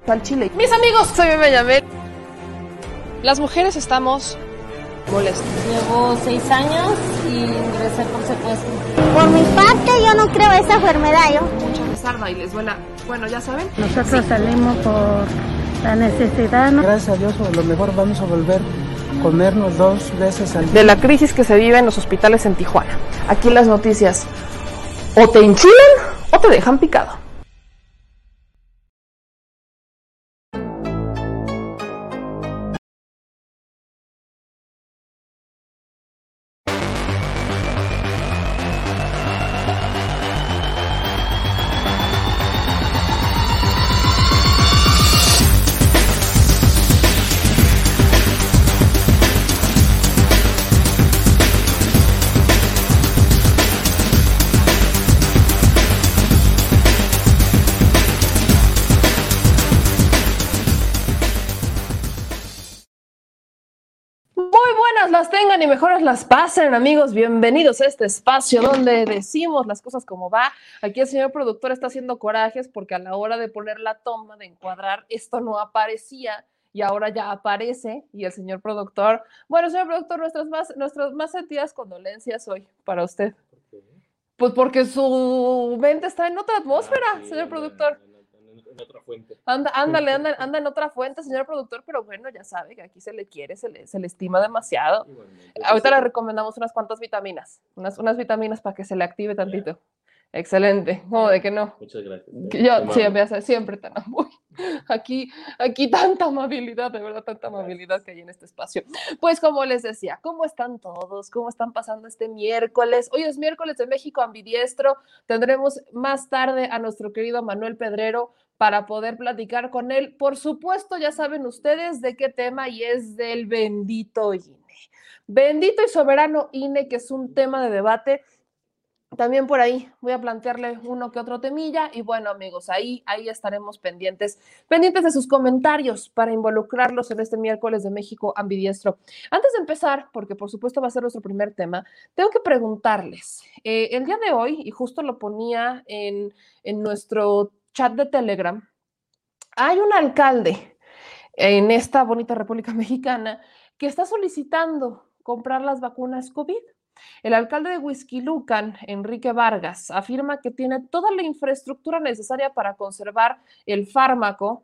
al chile. Mis amigos, soy Bebe Yamel. Las mujeres estamos molestas. Llevo 6 años y ingresé por secuestro. Por mi parte, yo no creo esa enfermedad, yo. Mucha les arda y les duela. Bueno, ya saben. Nosotros salimos por la necesidad, ¿no? Gracias a Dios, a lo mejor vamos a volver a comernos 2 veces al día. De la crisis que se vive en los hospitales en Tijuana. Aquí las noticias o te enchilan o te dejan picado. Las tengan y mejores las pasen, amigos. Bienvenidos a este espacio donde decimos las cosas como va. Aquí el señor productor está haciendo corajes porque a la hora de poner la toma, de encuadrar, esto no aparecía y ahora ya aparece. Y el señor productor, bueno, señor productor, nuestras más sentidas condolencias hoy para usted. Pues porque su mente está en otra atmósfera, señor productor. En otra fuente. Anda en otra fuente, señor productor, pero bueno, ya sabe que aquí se le quiere, se le estima demasiado. Ahorita le recomendamos unas cuantas vitaminas, unas vitaminas para que se le active tantito. Excelente, ¿cómo de que no? Muchas gracias. Yo siempre tan amable. Aquí tanta amabilidad, de verdad, tanta amabilidad que hay en este espacio. Pues como les decía, ¿cómo están todos? ¿Cómo están pasando este miércoles? Hoy es miércoles de México ambidiestro. Tendremos más tarde a nuestro querido Manuel Pedrero para poder platicar con él. Por supuesto, ya saben ustedes de qué tema y es del bendito INE. Bendito y soberano INE, que es un tema de debate. También por ahí voy a plantearle uno que otro temilla y bueno, amigos, ahí estaremos pendientes de sus comentarios para involucrarlos en este miércoles de México ambidiestro. Antes de empezar, porque por supuesto va a ser nuestro primer tema, tengo que preguntarles, el día de hoy, y justo lo ponía en nuestro chat de Telegram, hay un alcalde en esta bonita República Mexicana que está solicitando comprar las vacunas COVID. El alcalde de Huixquilucan, Enrique Vargas, afirma que tiene toda la infraestructura necesaria para conservar el fármaco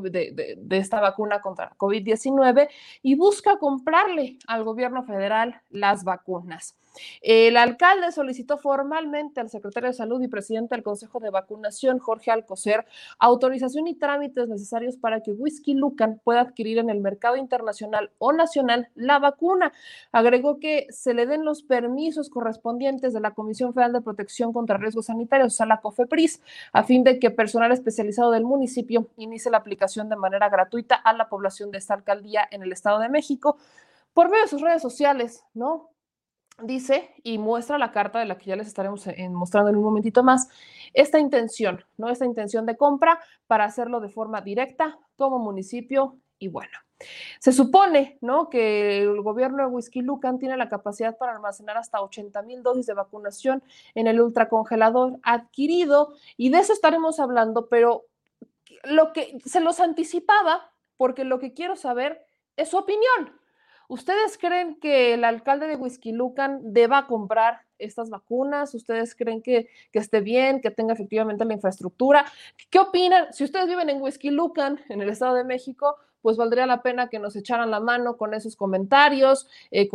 de esta vacuna contra COVID-19 y busca comprarle al gobierno federal las vacunas. El alcalde solicitó formalmente al secretario de Salud y presidente del Consejo de Vacunación, Jorge Alcocer, autorización y trámites necesarios para que Huixquilucan pueda adquirir en el mercado internacional o nacional la vacuna. Agregó que se le den los permisos correspondientes de la Comisión Federal de Protección contra Riesgos Sanitarios, o sea, la COFEPRIS, a fin de que personal especializado del municipio inicie la aplicación de manera gratuita a la población de esta alcaldía en el Estado de México por medio de sus redes sociales, ¿no? Dice y muestra la carta de la que ya les estaremos mostrando en un momentito más, esta intención, ¿no? Esta intención de compra para hacerlo de forma directa como municipio y bueno. Se supone, ¿no?, que el gobierno de Huixquilucan tiene la capacidad para almacenar hasta 80,000 dosis de vacunación en el ultracongelador adquirido y de eso estaremos hablando, pero lo que se los anticipaba, porque lo que quiero saber es su opinión. ¿Ustedes creen que el alcalde de Huixquilucan deba comprar estas vacunas? ¿Ustedes creen que esté bien, que tenga efectivamente la infraestructura? ¿Qué opinan? Si ustedes viven en Huixquilucan, en el Estado de México, pues valdría la pena que nos echaran la mano con esos comentarios,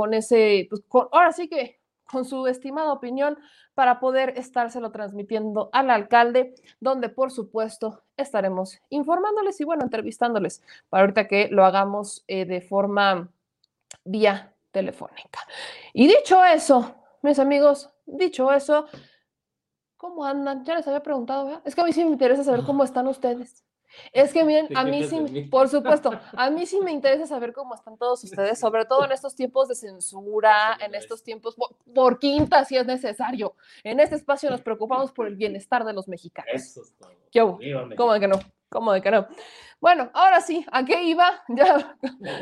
ahora sí que con su estimada opinión para poder estárselo transmitiendo al alcalde, donde por supuesto estaremos informándoles y bueno, entrevistándoles para ahorita que lo hagamos de forma vía telefónica. Y dicho eso, mis amigos, ¿cómo andan? Ya les había preguntado, ¿verdad? Es que a mí sí me interesa saber cómo están ustedes. Es que miren, a mí sí, por supuesto, a mí sí me interesa saber cómo están todos ustedes, sobre todo en estos tiempos de censura, en estos tiempos, por quinta si es necesario. En este espacio nos preocupamos por el bienestar de los mexicanos. Eso es todo. ¿Qué hubo? ¿Cómo de que no? ¿Cómo de que no? Bueno, ahora sí, ¿a qué iba? Ya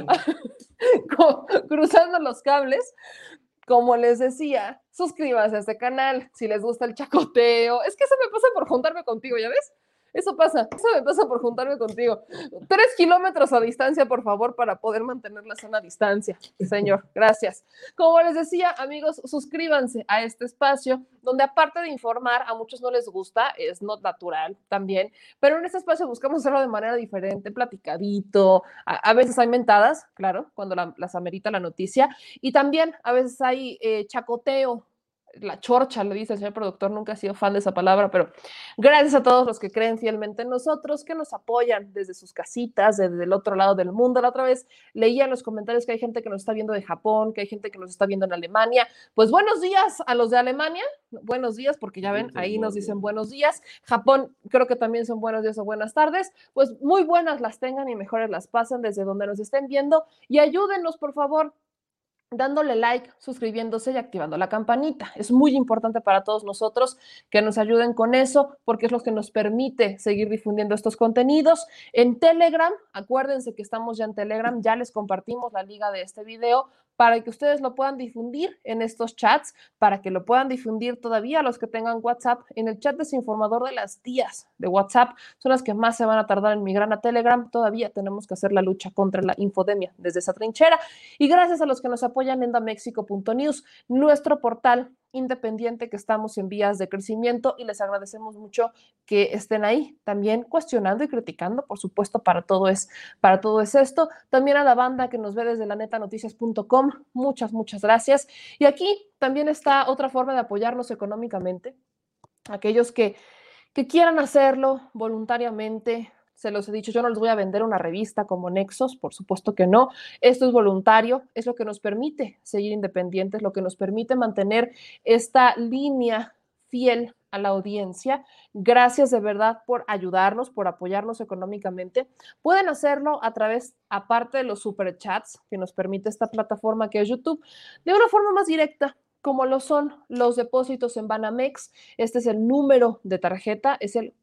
cruzando los cables. Como les decía, suscríbanse a este canal si les gusta el chacoteo. Es que eso me pasa por juntarme contigo, ¿ya ves? Eso me pasa por juntarme contigo. 3 kilómetros a distancia, por favor, para poder mantener la sana distancia. Señor, gracias. Como les decía, amigos, suscríbanse a este espacio donde aparte de informar, a muchos no les gusta, es no natural también, pero en este espacio buscamos hacerlo de manera diferente, platicadito, a veces hay mentadas, claro, cuando las amerita la noticia, y también a veces hay chacoteo, la chorcha, le dice el señor productor, nunca he sido fan de esa palabra, pero gracias a todos los que creen fielmente en nosotros, que nos apoyan desde sus casitas, desde el otro lado del mundo. La otra vez leía en los comentarios que hay gente que nos está viendo de Japón, que hay gente que nos está viendo en Alemania. Pues buenos días a los de Alemania, buenos días, porque ya ven, ahí nos dicen buenos días. Japón, creo que también son buenos días o buenas tardes. Pues muy buenas las tengan y mejores las pasen desde donde nos estén viendo y ayúdenos, por favor, dándole like, suscribiéndose y activando la campanita. Es muy importante para todos nosotros que nos ayuden con eso, porque es lo que nos permite seguir difundiendo estos contenidos. En Telegram, acuérdense que estamos ya en Telegram, ya les compartimos la liga de este video para que ustedes lo puedan difundir en estos chats, para que lo puedan difundir todavía los que tengan WhatsApp. En el chat desinformador de las tías de WhatsApp son las que más se van a tardar en migrar a Telegram. Todavía tenemos que hacer la lucha contra la infodemia desde esa trinchera. Y gracias a los que nos apoyan en damexico.news, nuestro portal independiente que estamos en vías de crecimiento, y les agradecemos mucho que estén ahí también cuestionando y criticando, por supuesto, para todo es esto. También a la banda que nos ve desde lanetanoticias.com, muchas gracias. Y aquí también está otra forma de apoyarnos económicamente, aquellos que quieran hacerlo voluntariamente. Se los he dicho, yo no les voy a vender una revista como Nexos, por supuesto que no. Esto es voluntario, es lo que nos permite seguir independientes, lo que nos permite mantener esta línea fiel a la audiencia. Gracias de verdad por ayudarnos, por apoyarnos económicamente. Pueden hacerlo a través, aparte de los superchats que nos permite esta plataforma que es YouTube, de una forma más directa, como lo son los depósitos en Banamex. Este es el número de tarjeta, es el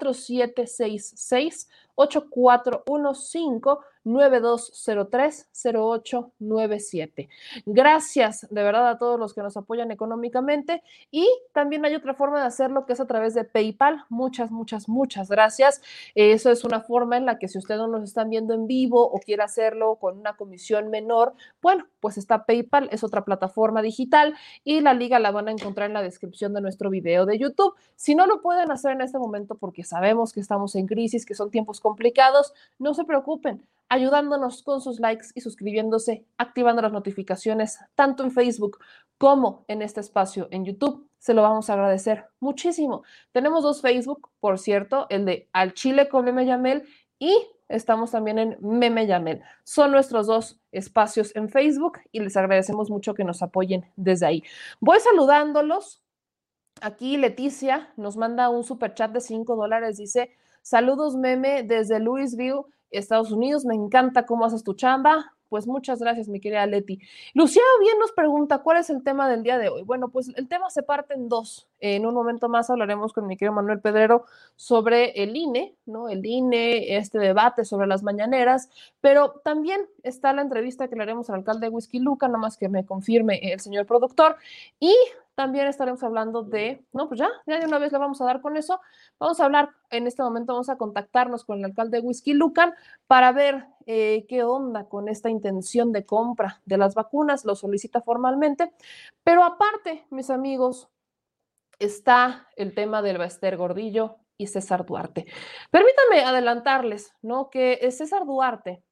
4766-8415-9203-0897. Gracias de verdad a todos los que nos apoyan económicamente, y también hay otra forma de hacerlo que es a través de PayPal. Muchas gracias. Eso es una forma en la que si ustedes no nos están viendo en vivo o quiere hacerlo con una comisión menor, bueno, pues está PayPal, es otra plataforma digital y la liga la van a encontrar en la descripción de nuestro video de YouTube. Si no lo pueden hacer en este momento porque sabemos que estamos en crisis, que son tiempos complicados, no se preocupen, ayudándonos con sus likes y suscribiéndose, activando las notificaciones, tanto en Facebook como en este espacio en YouTube. Se lo vamos a agradecer muchísimo. Tenemos 2 Facebook, por cierto, el de Al Chile con Meme Yamel, y estamos también en Meme Yamel. Son nuestros 2 espacios en Facebook y les agradecemos mucho que nos apoyen desde ahí. Voy saludándolos. Aquí Leticia nos manda un superchat de $5. Dice: saludos, Meme, desde Louisville, Estados Unidos. Me encanta cómo haces tu chamba. Pues muchas gracias, mi querida Leti. Luciano bien nos pregunta, ¿cuál es el tema del día de hoy? Bueno, pues el tema se parte en 2. En un momento más hablaremos con mi querido Manuel Pedrero sobre el INE, ¿no? El INE, este debate sobre las mañaneras, pero también está la entrevista que le haremos al alcalde de Whisky Lucan, nada más que me confirme el señor productor, y también estaremos hablando de, no, pues ya de una vez le vamos a dar con eso. Vamos a hablar en este momento, vamos a contactarnos con el alcalde de Whisky Lucan para ver qué onda con esta intención de compra de las vacunas. Lo solicita formalmente, pero aparte, mis amigos, está el tema del Bester Gordillo y César Duarte. Permítanme adelantarles, ¿no?, que César Duarte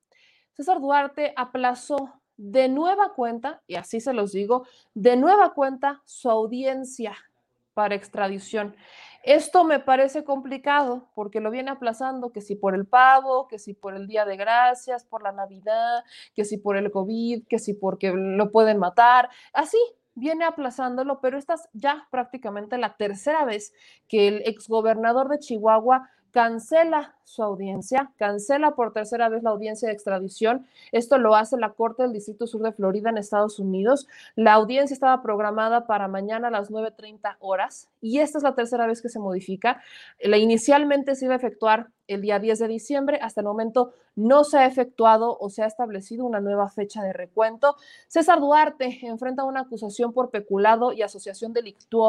aplazó de nueva cuenta, y así se los digo, de nueva cuenta su audiencia para extradición. Esto me parece complicado porque lo viene aplazando, que si por el pavo, que si por el Día de Gracias, por la Navidad, que si por el COVID, que si porque lo pueden matar, así viene aplazándolo, pero esta es ya prácticamente la tercera vez que el exgobernador de Chihuahua cancela su audiencia, cancela por tercera vez la audiencia de extradición. Esto lo hace la Corte del Distrito Sur de Florida en Estados Unidos. La audiencia estaba programada para mañana a las 9:30 horas y esta es la tercera vez que se modifica. Inicialmente se iba a efectuar el día 10 de diciembre. Hasta el momento no se ha efectuado o se ha establecido una nueva fecha de recuento. César Duarte enfrenta una acusación por peculado y asociación delictuosa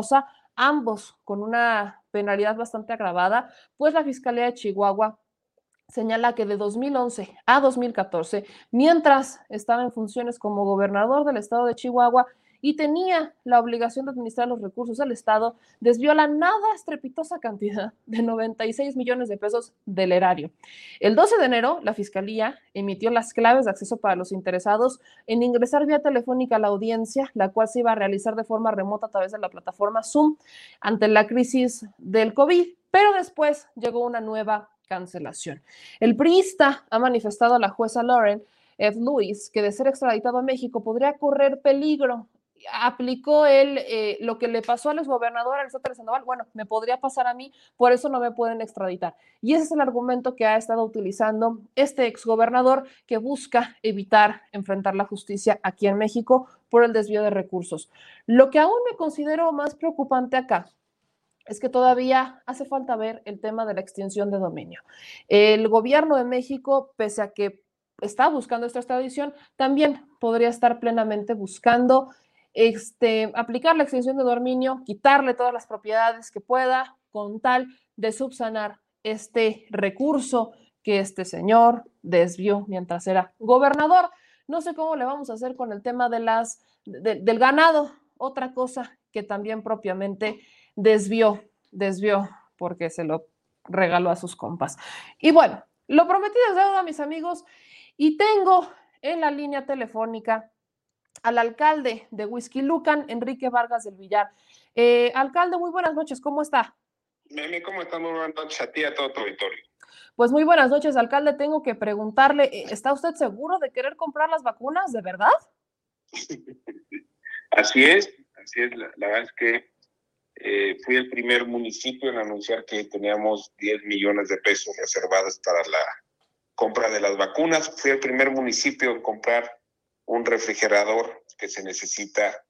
ambos con una penalidad bastante agravada, pues la Fiscalía de Chihuahua señala que de 2011 a 2014, mientras estaba en funciones como gobernador del estado de Chihuahua y tenía la obligación de administrar los recursos del estado, desvió la nada estrepitosa cantidad de 96 millones de pesos del erario. El 12 de enero, la Fiscalía emitió las claves de acceso para los interesados en ingresar vía telefónica a la audiencia, la cual se iba a realizar de forma remota a través de la plataforma Zoom ante la crisis del COVID, pero después llegó una nueva cancelación. El priista ha manifestado a la jueza Lauren F. Lewis que de ser extraditado a México podría correr peligro. Aplicó él lo que le pasó al exgobernador Aristóteles Sandoval, bueno, me podría pasar a mí, por eso no me pueden extraditar. Y ese es el argumento que ha estado utilizando este exgobernador que busca evitar enfrentar la justicia aquí en México por el desvío de recursos. Lo que aún me considero más preocupante acá es que todavía hace falta ver el tema de la extinción de dominio. El gobierno de México, pese a que está buscando esta extradición, también podría estar plenamente buscando aplicar la extinción de dominio, quitarle todas las propiedades que pueda, con tal de subsanar este recurso que este señor desvió mientras era gobernador. No sé cómo le vamos a hacer con el tema del ganado, otra cosa que también propiamente desvió porque se lo regaló a sus compas. Y bueno, lo prometido es deuda, mis amigos, y tengo en la línea telefónica al alcalde de Huixquilucan, Enrique Vargas del Villar. Alcalde, muy buenas noches, ¿cómo está? Meme, ¿cómo está? Muy buenas noches a ti y a todo tu auditorio. Pues muy buenas noches, alcalde. Tengo que preguntarle, ¿está usted seguro de querer comprar las vacunas, de verdad? Así es. La verdad es que fui el primer municipio en anunciar que teníamos 10 millones de pesos reservados para la compra de las vacunas. Fui el primer municipio en comprar un refrigerador que se necesita,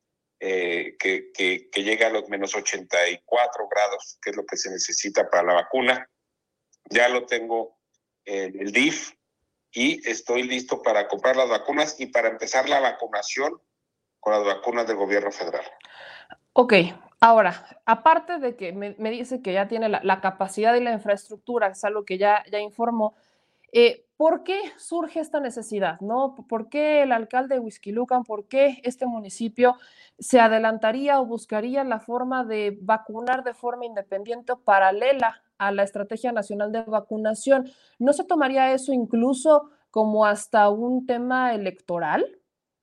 que llega a los menos 84 grados, que es lo que se necesita para la vacuna. Ya lo tengo en el DIF y estoy listo para comprar las vacunas y para empezar la vacunación con las vacunas del gobierno federal. Ok, ahora, aparte de que me dice que ya tiene la capacidad y la infraestructura, es algo que ya informó, ¿por qué surge esta necesidad? ¿No? ¿Por qué el alcalde de Huixquilucan, por qué este municipio se adelantaría o buscaría la forma de vacunar de forma independiente o paralela a la Estrategia Nacional de Vacunación? ¿No se tomaría eso incluso como hasta un tema electoral?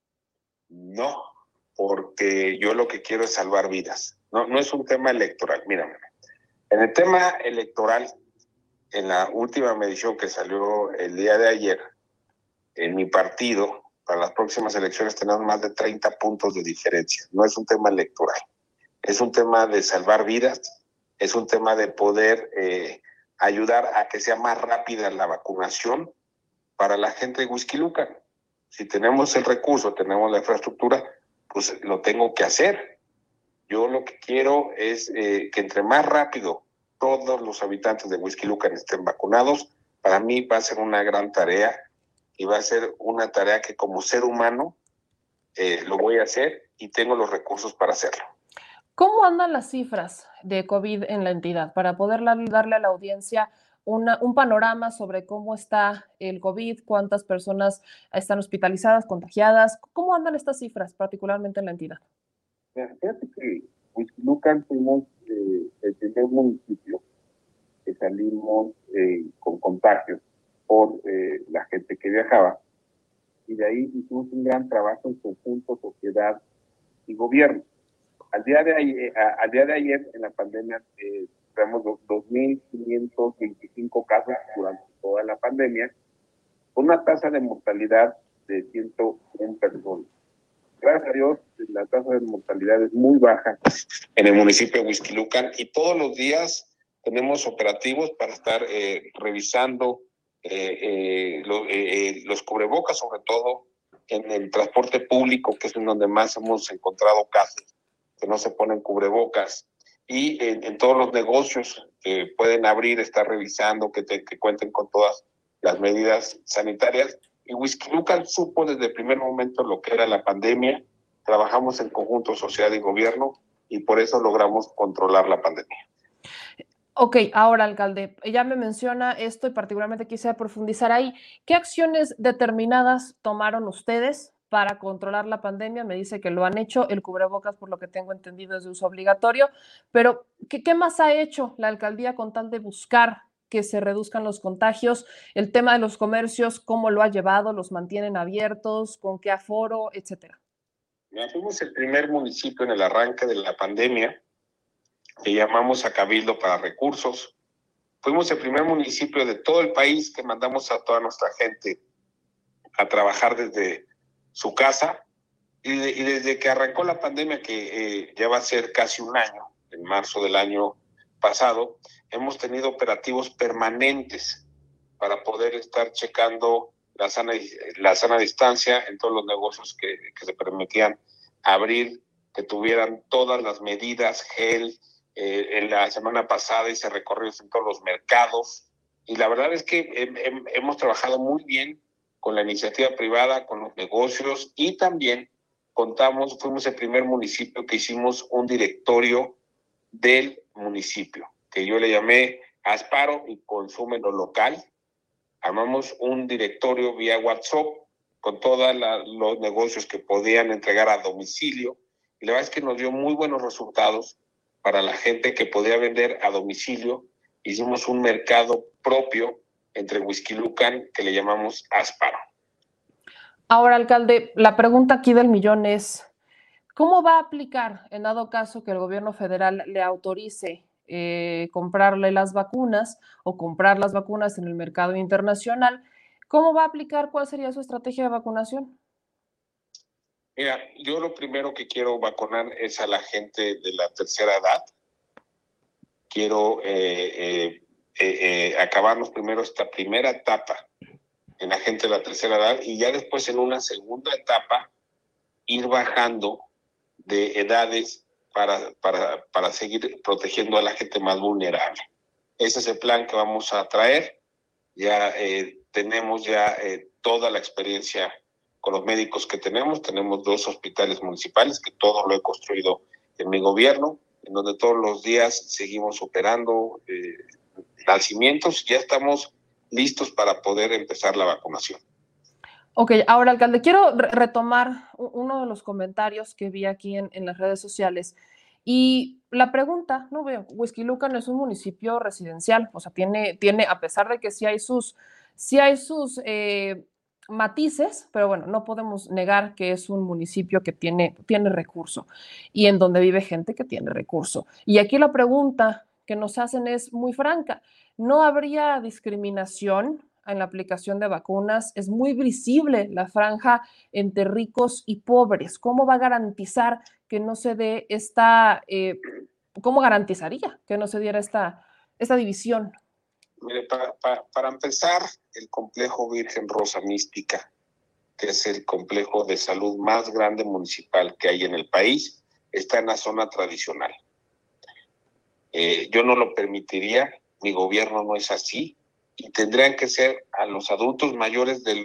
No, porque yo lo que quiero es salvar vidas. No es un tema electoral. Mírame, en el tema electoral, en la última medición que salió el día de ayer, en mi partido, para las próximas elecciones tenemos más de 30 puntos de diferencia. No es un tema electoral, es un tema de salvar vidas, es un tema de poder ayudar a que sea más rápida la vacunación para la gente de Huixquilucan. Si tenemos el recurso, tenemos la infraestructura, pues lo tengo que hacer. Yo lo que quiero es que entre más rápido todos los habitantes de Huixquilucan estén vacunados, para mí va a ser una gran tarea y va a ser una tarea que como ser humano lo voy a hacer y tengo los recursos para hacerlo. ¿Cómo andan las cifras de COVID en la entidad para poder darle a la audiencia un panorama sobre cómo está el COVID, cuántas personas están hospitalizadas, contagiadas? ¿Cómo andan estas cifras, particularmente en la entidad? Fíjate que Huixquilucan fuimos el primer municipio que salimos con contagios por la gente que viajaba, y de ahí hicimos un gran trabajo en conjunto, sociedad y gobierno. Al día de ayer en la pandemia, tenemos 2.525 casos durante toda la pandemia, con una tasa de mortalidad de 101 personas. Gracias a Dios, la tasa de mortalidad es muy baja en el municipio de Huixquilucan y todos los días tenemos operativos para estar revisando los cubrebocas, sobre todo en el transporte público, que es en donde más hemos encontrado casos que no se ponen cubrebocas, y en todos los negocios que pueden abrir, estar revisando que cuenten con todas las medidas sanitarias. Y Huixquilucan supo desde el primer momento lo que era la pandemia. Trabajamos en conjunto sociedad y gobierno y por eso logramos controlar la pandemia. Ok, ahora, alcalde, ya me menciona esto y particularmente quisiera profundizar ahí. ¿Qué acciones determinadas tomaron ustedes para controlar la pandemia? Me dice que lo han hecho, el cubrebocas, por lo que tengo entendido, es de uso obligatorio, pero ¿qué más ha hecho la alcaldía con tal de buscar que se reduzcan los contagios? El tema de los comercios, ¿cómo lo ha llevado? ¿Los mantienen abiertos? ¿Con qué aforo? Etcétera. Fuimos el primer municipio en el arranque de la pandemia que llamamos a Cabildo para Recursos. Fuimos el primer municipio de todo el país que mandamos a toda nuestra gente a trabajar desde su casa y desde que arrancó la pandemia, que ya va a ser casi un año, en marzo del año pasado, hemos tenido operativos permanentes para poder estar checando la sana distancia en todos los negocios que se permitían abrir, que tuvieran todas las medidas, gel. En la semana pasada hice recorridos en todos los mercados y la verdad es que hemos trabajado muy bien con la iniciativa privada, con los negocios y también fuimos el primer municipio que hicimos un directorio del municipio, que yo le llamé Asparo y Consume lo Local. Armamos un directorio vía WhatsApp con todos los negocios que podían entregar a domicilio y la verdad es que nos dio muy buenos resultados para la gente que podía vender a domicilio. Hicimos un mercado propio entre Huixquilucan que le llamamos Asparo. Ahora, alcalde, la pregunta aquí del millón es, ¿cómo va a aplicar en dado caso que el gobierno federal le autorice comprarle las vacunas o comprar las vacunas en el mercado internacional? ¿Cómo va a aplicar? ¿Cuál sería su estrategia de vacunación? Mira, yo lo primero que quiero vacunar es a la gente de la tercera edad. Quiero acabarnos primero esta primera etapa en la gente de la tercera edad y ya después en una segunda etapa ir bajando de edades para seguir protegiendo a la gente más vulnerable. Ese es el plan que vamos a traer. Ya tenemos toda la experiencia con los médicos que tenemos. Tenemos 2 hospitales municipales, que todo lo he construido en mi gobierno, en donde todos los días seguimos operando nacimientos. Ya estamos listos para poder empezar la vacunación. Ok, ahora, alcalde, quiero retomar uno de los comentarios que vi aquí en las redes sociales. Y la pregunta, no veo, Huixquilucan es un municipio residencial, o sea, tiene, a pesar de que sí hay sus matices, pero bueno, no podemos negar que es un municipio que tiene recurso y en donde vive gente que tiene recurso. Y aquí la pregunta que nos hacen es muy franca, ¿no habría discriminación en la aplicación de vacunas? Es muy visible la franja entre ricos y pobres. ¿Cómo va a garantizar que no se dé cómo garantizaría que no se diera esta división? Mire, para empezar, el complejo Virgen Rosa Mística, que es el complejo de salud más grande municipal que hay en el país, está en la zona tradicional. Yo no lo permitiría, mi gobierno no es así, y tendrían que ser a los adultos mayores de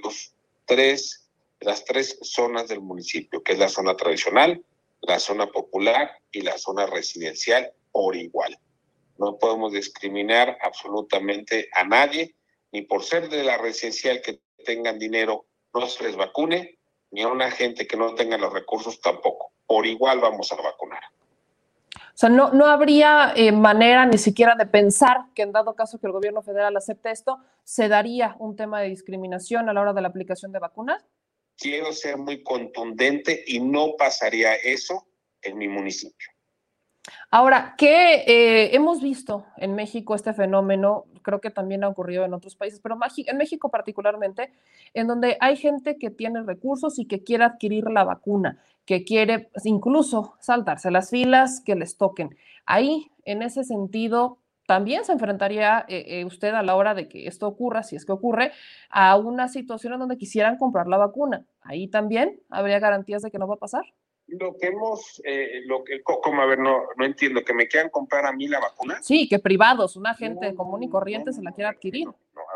las tres zonas del municipio, que es la zona tradicional, la zona popular y la zona residencial por igual. No podemos discriminar absolutamente a nadie, ni por ser de la residencial que tengan dinero no se les vacune, ni a una gente que no tenga los recursos tampoco. Por igual vamos a vacunar. O sea, no habría manera ni siquiera de pensar que en dado caso que el gobierno federal acepte esto, se daría un tema de discriminación a la hora de la aplicación de vacunas. Quiero ser muy contundente y no pasaría eso en mi municipio. Ahora, que hemos visto en México este fenómeno, creo que también ha ocurrido en otros países, pero en México particularmente, en donde hay gente que tiene recursos y que quiere adquirir la vacuna, que quiere incluso saltarse las filas que les toquen. Ahí, en ese sentido, también se enfrentaría usted a la hora de que esto ocurra, si es que ocurre, a una situación en donde quisieran comprar la vacuna. Ahí también habría garantías de que no va a pasar. Lo que ¿cómo? A ver, no entiendo, ¿que me quieran comprar a mí la vacuna? Sí, que privados, una gente común y corriente se la quiera adquirir.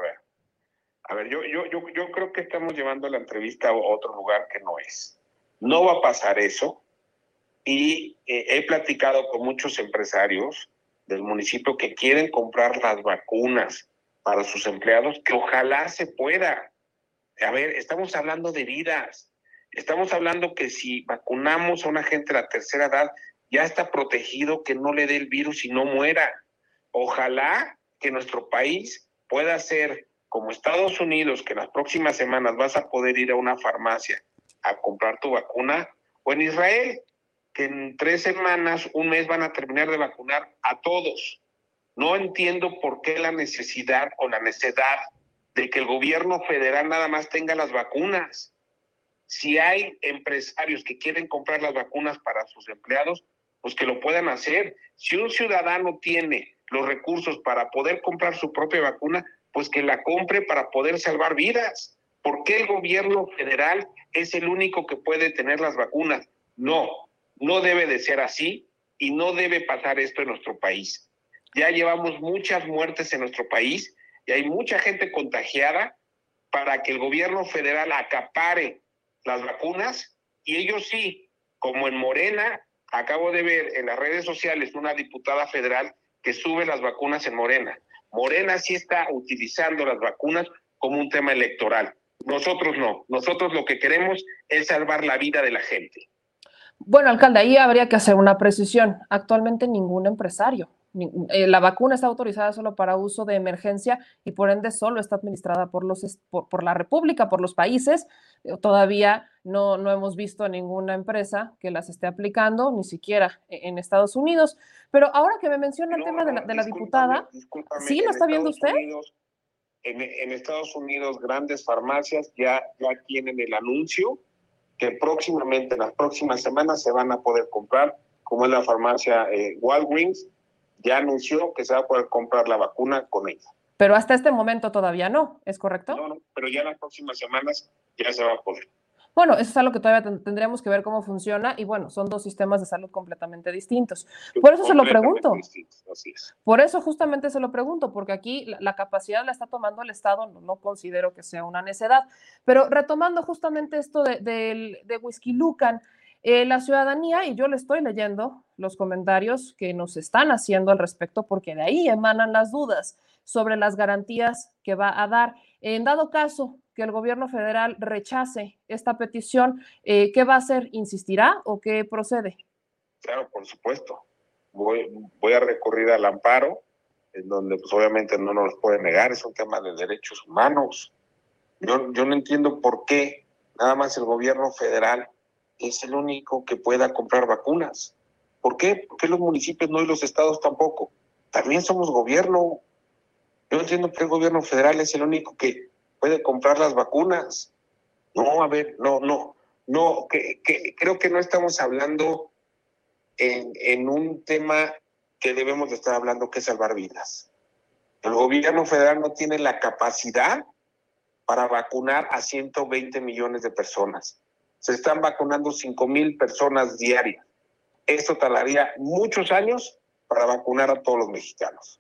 A ver, yo creo que estamos llevando la entrevista a otro lugar que no es. No va a pasar eso. y he platicado con muchos empresarios del municipio que quieren comprar las vacunas para sus empleados, que ojalá se pueda. A ver, estamos hablando de vidas. Estamos hablando que si vacunamos a una gente de la tercera edad, ya está protegido, que no le dé el virus y no muera. Ojalá que nuestro país pueda ser como Estados Unidos, que en las próximas semanas vas a poder ir a una farmacia a comprar tu vacuna, o en Israel, que en 3 semanas, un mes van a terminar de vacunar a todos. No entiendo por qué la necesidad o la necedad de que el gobierno federal nada más tenga las vacunas. Si hay empresarios que quieren comprar las vacunas para sus empleados, pues que lo puedan hacer. Si un ciudadano tiene los recursos para poder comprar su propia vacuna, pues que la compre para poder salvar vidas. ¿Por qué el gobierno federal es el único que puede tener las vacunas? No, no debe de ser así y no debe pasar esto en nuestro país. Ya llevamos muchas muertes en nuestro país y hay mucha gente contagiada para que el gobierno federal acapare las vacunas, y ellos sí, como en Morena, acabo de ver en las redes sociales una diputada federal que sube las vacunas en Morena. Morena sí está utilizando las vacunas como un tema electoral. Nosotros no. Nosotros lo que queremos es salvar la vida de la gente. Bueno, alcalde, ahí habría que hacer una precisión. Actualmente ningún empresario. La vacuna está autorizada solo para uso de emergencia y por ende solo está administrada por la República, por los países. Todavía no hemos visto ninguna empresa que las esté aplicando, ni siquiera en Estados Unidos. Pero ahora que me menciona el tema de la diputada, ¿sí lo está viendo usted? En Estados Unidos, grandes farmacias ya tienen el anuncio que próximamente, en las próximas semanas, se van a poder comprar, como es la farmacia Walgreens, ya anunció que se va a poder comprar la vacuna con ella. Pero hasta este momento todavía no, ¿es correcto? No, pero ya en las próximas semanas ya se va a poder. Bueno, eso es algo que todavía tendríamos que ver cómo funciona y bueno, son 2 sistemas de salud completamente distintos. Por eso se lo pregunto. Así es. Por eso justamente se lo pregunto, porque aquí la capacidad la está tomando el Estado, no considero que sea una necedad. Pero retomando justamente esto de Whisky Lucan, la ciudadanía, y yo le estoy leyendo los comentarios que nos están haciendo al respecto, porque de ahí emanan las dudas sobre las garantías que va a dar. En dado caso que el gobierno federal rechace esta petición, ¿qué va a hacer? ¿Insistirá o qué procede? Claro, por supuesto. Voy a recurrir al amparo, en donde pues obviamente no nos puede negar, es un tema de derechos humanos. Yo no entiendo por qué nada más el gobierno federal es el único que pueda comprar vacunas. ¿Por qué? ¿Por qué los municipios no y los estados tampoco? También somos gobierno. Yo entiendo que el gobierno federal es el único que puede comprar las vacunas. No, a ver, no, creo que no estamos hablando en un tema que debemos de estar hablando, que es salvar vidas. El gobierno federal no tiene la capacidad para vacunar a 120 millones de personas. Se están vacunando 5,000 personas diarias. Esto tardaría muchos años para vacunar a todos los mexicanos.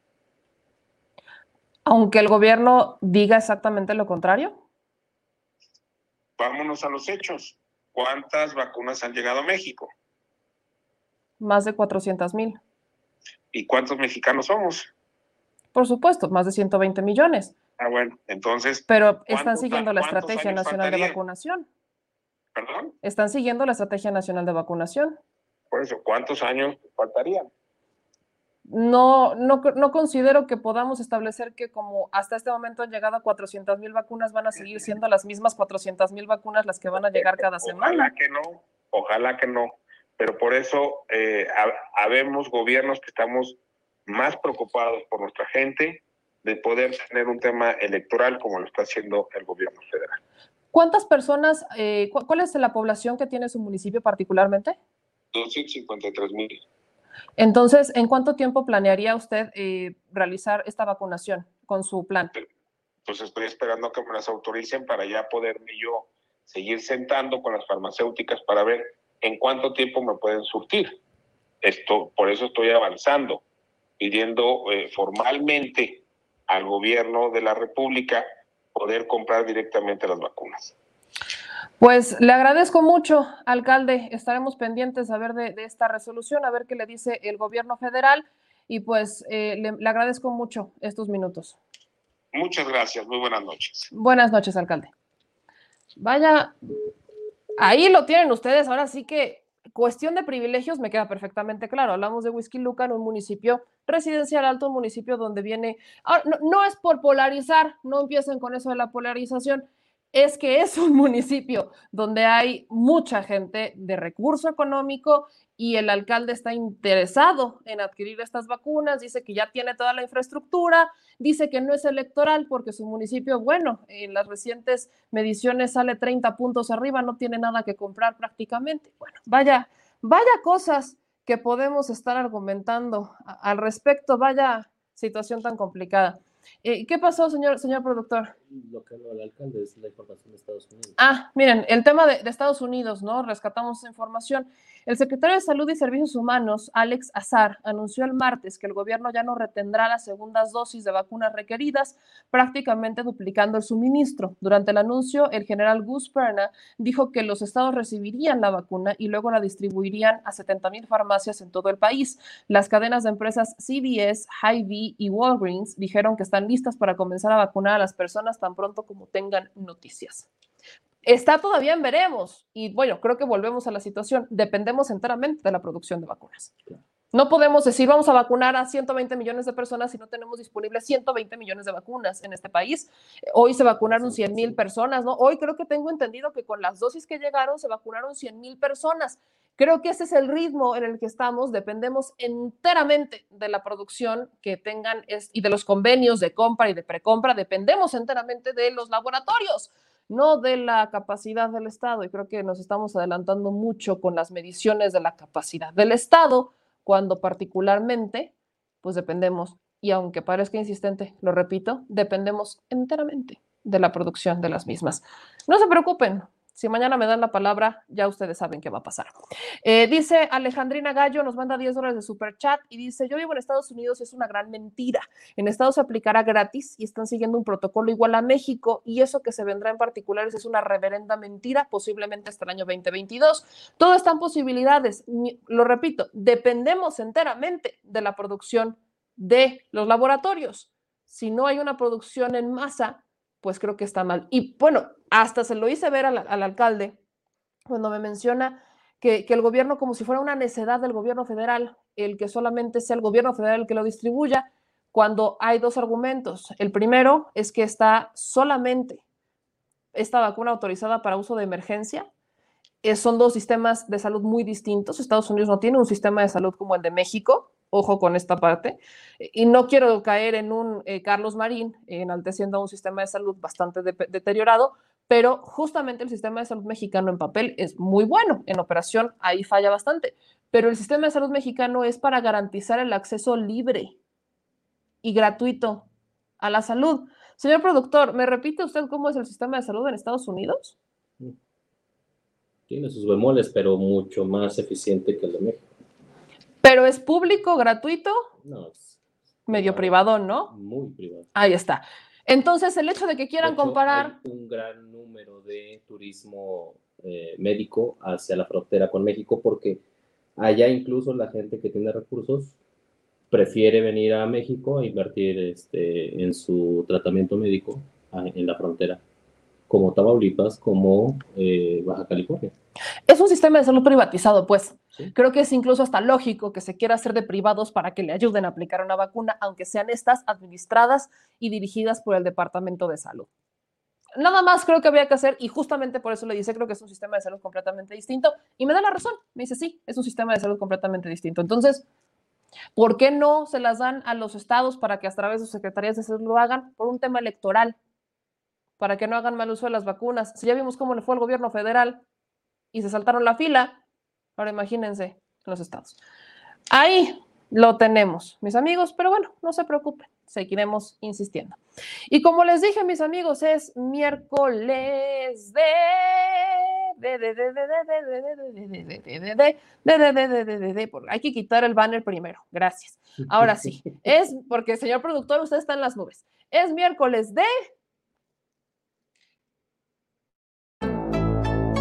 Aunque el gobierno diga exactamente lo contrario. Vámonos a los hechos. ¿Cuántas vacunas han llegado a México? Más de 400,000. ¿Y cuántos mexicanos somos? Por supuesto, más de 120 millones. Ah, bueno, entonces... Pero están siguiendo la Estrategia Nacional de Vacunación. ¿Perdón? Están siguiendo la Estrategia Nacional de Vacunación. Por eso, ¿cuántos años faltarían? No considero que podamos establecer que como hasta este momento han llegado a 400,000 vacunas, van a seguir siendo las mismas 400,000 vacunas las que van a llegar cada semana. Ojalá que no. Pero por eso habemos gobiernos que estamos más preocupados por nuestra gente, de poder tener un tema electoral como lo está haciendo el gobierno federal. ¿Cuántas personas, cuál es la población que tiene su municipio particularmente? 253,000. Entonces, ¿en cuánto tiempo planearía usted realizar esta vacunación con su plan? Pues estoy esperando que me las autoricen para ya poderme yo seguir sentando con las farmacéuticas para ver en cuánto tiempo me pueden surtir. Por eso estoy avanzando, pidiendo formalmente al gobierno de la República poder comprar directamente las vacunas. Pues le agradezco mucho, alcalde. Estaremos pendientes a ver de esta resolución, a ver qué le dice el gobierno federal. Y pues le agradezco mucho estos minutos. Muchas gracias, muy buenas noches. Buenas noches, alcalde. Vaya, ahí lo tienen ustedes. Ahora sí que cuestión de privilegios me queda perfectamente claro. Hablamos de Huixquilucan, un municipio residencial alto, un municipio donde viene... Ahora, no es por polarizar, no empiecen con eso de la polarización. Es que es un municipio donde hay mucha gente de recurso económico y el alcalde está interesado en adquirir estas vacunas, dice que ya tiene toda la infraestructura, dice que no es electoral porque su municipio, bueno, en las recientes mediciones sale 30 puntos arriba, no tiene nada que comprar prácticamente. Bueno, vaya cosas que podemos estar argumentando al respecto, vaya situación tan complicada. ¿Qué pasó, señor productor? Lo que habló el alcalde es la información de Estados Unidos. Miren, el tema de Estados Unidos, ¿no? Rescatamos esa información. El secretario de Salud y Servicios Humanos, Alex Azar, anunció el martes que el gobierno ya no retendrá las segundas dosis de vacunas requeridas, prácticamente duplicando el suministro. Durante el anuncio, el general Gus Perna dijo que los estados recibirían la vacuna y luego la distribuirían a 70,000 farmacias en todo el país. Las cadenas de empresas CVS, Hy-Vee y Walgreens dijeron que están listas para comenzar a vacunar a las personas tan pronto como tengan noticias. Está todavía en veremos y bueno, creo que volvemos a la situación, dependemos enteramente de la producción de vacunas. No podemos decir vamos a vacunar a 120 millones de personas si no tenemos disponibles 120 millones de vacunas en este país. Hoy se vacunaron 100,000 personas, ¿no? Hoy creo que tengo entendido que con las dosis que llegaron se vacunaron 100,000 personas. Creo que ese es el ritmo en el que estamos, dependemos enteramente de la producción que tengan y de los convenios de compra y de precompra, dependemos enteramente de los laboratorios, no de la capacidad del Estado. Y creo que nos estamos adelantando mucho con las mediciones de la capacidad del Estado, cuando particularmente, pues dependemos, y aunque parezca insistente, lo repito, dependemos enteramente de la producción de las mismas. No se preocupen, si mañana me dan la palabra, ya ustedes saben qué va a pasar. Dice Alejandrina Gallo, nos manda $10 de superchat y dice, yo vivo en Estados Unidos, es una gran mentira. En Estados se aplicará gratis y están siguiendo un protocolo igual a México y eso que se vendrá en particulares es una reverenda mentira, posiblemente hasta el año 2022. Todo está en posibilidades. Lo repito, dependemos enteramente de la producción de los laboratorios. Si no hay una producción en masa, pues creo que está mal. Y bueno, hasta se lo hice ver al alcalde cuando me menciona que el gobierno, como si fuera una necedad del gobierno federal, el que solamente sea el gobierno federal el que lo distribuya, cuando hay dos argumentos. El primero es que está solamente esta vacuna autorizada para uso de emergencia. Son dos sistemas de salud muy distintos. Estados Unidos no tiene un sistema de salud como el de México. Ojo con esta parte, y no quiero caer en un Carlos Marín enalteciendo a un sistema de salud bastante deteriorado, pero justamente el sistema de salud mexicano en papel es muy bueno, en operación ahí falla bastante, pero el sistema de salud mexicano es para garantizar el acceso libre y gratuito a la salud. Señor productor, ¿me repite usted cómo es el sistema de salud en Estados Unidos? Tiene sus bemoles, pero mucho más eficiente que el de México. ¿Pero es público, gratuito? No, es medio privado, ¿no? Muy privado. Ahí está. Entonces, el hecho de que quieran comparar... Hay un gran número de turismo médico hacia la frontera con México porque allá incluso la gente que tiene recursos prefiere venir a México a invertir en su tratamiento médico en la frontera, como Tamaulipas, como Baja California. Es un sistema de salud privatizado, pues. Sí. Creo que es incluso hasta lógico que se quiera hacer de privados para que le ayuden a aplicar una vacuna, aunque sean estas administradas y dirigidas por el Departamento de Salud. Nada más creo que había que hacer, y justamente por eso le dice, creo que es un sistema de salud completamente distinto, y me da la razón, me dice, sí, es un sistema de salud completamente distinto. Entonces, ¿por qué no se las dan a los estados para que a través de sus secretarías de salud lo hagan? Por un tema electoral, para que no hagan mal uso de las vacunas. Si ya vimos cómo le fue al gobierno federal y se saltaron la fila, ahora imagínense en los estados. Ahí lo tenemos, mis amigos, pero bueno, no se preocupen, seguiremos insistiendo. Y como les dije, mis amigos, es miércoles hay que quitar el banner primero, gracias. Ahora sí, es porque, señor productor, usted está en las nubes. Es miércoles de...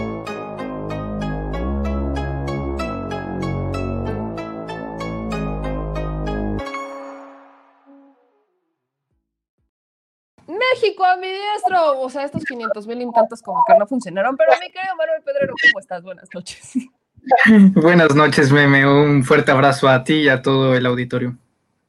México a mi diestro. O sea, estos 500,000 intentos como que no funcionaron, pero mi querido Manuel Pedrero, ¿cómo estás? Buenas noches. Buenas noches, Meme. Un fuerte abrazo a ti y a todo el auditorio.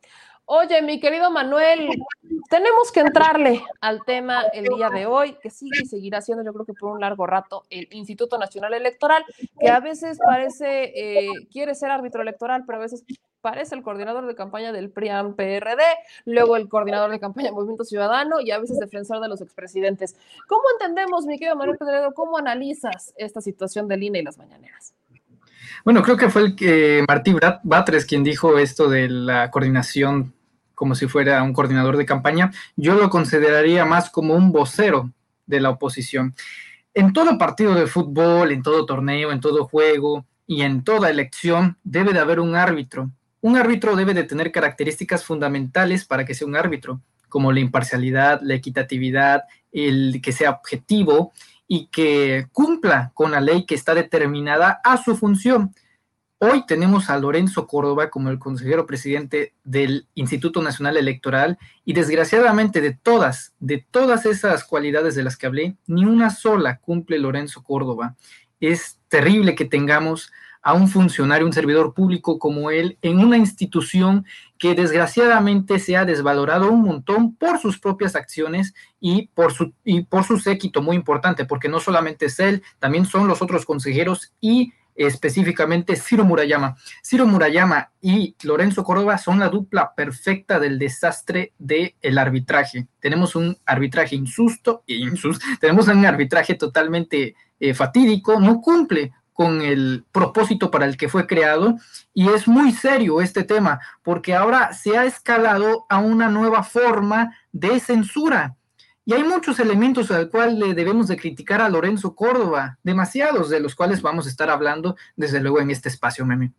Oye, mi querido Manuel, tenemos que entrarle al tema el día de hoy, que sigue y seguirá siendo, yo creo que por un largo rato, el Instituto Nacional Electoral, que a veces parece, quiere ser árbitro electoral, pero a veces parece el coordinador de campaña del PRI-PAN-PRD, luego el coordinador de campaña del Movimiento Ciudadano y a veces defensor de los expresidentes. ¿Cómo entendemos, mi querido Manuel Pedrero, cómo analizas esta situación del INE y las mañaneras? Bueno, creo que fue el que Martí Batres quien dijo esto de la coordinación como si fuera un coordinador de campaña. Yo lo consideraría más como un vocero de la oposición. En todo partido de fútbol, en todo torneo, en todo juego y en toda elección debe de haber un árbitro. Un árbitro debe de tener características fundamentales para que sea un árbitro, como la imparcialidad, la equitatividad, el que sea objetivo y que cumpla con la ley que está determinada a su función. Hoy tenemos a Lorenzo Córdoba como el consejero presidente del Instituto Nacional Electoral y desgraciadamente de todas esas cualidades de las que hablé, ni una sola cumple Lorenzo Córdoba. Es terrible que tengamos a un funcionario, un servidor público como él en una institución que desgraciadamente se ha desvalorado un montón por sus propias acciones y por su séquito muy importante, porque no solamente es él, también son los otros consejeros y específicamente Ciro Murayama. Ciro Murayama y Lorenzo Córdoba son la dupla perfecta del desastre del arbitraje. Tenemos un arbitraje injusto, tenemos un arbitraje totalmente fatídico, no cumple con el propósito para el que fue creado, y es muy serio este tema, porque ahora se ha escalado a una nueva forma de censura. Y hay muchos elementos al cual le debemos de criticar a Lorenzo Córdoba, demasiados de los cuales vamos a estar hablando, desde luego, en este espacio, Meme.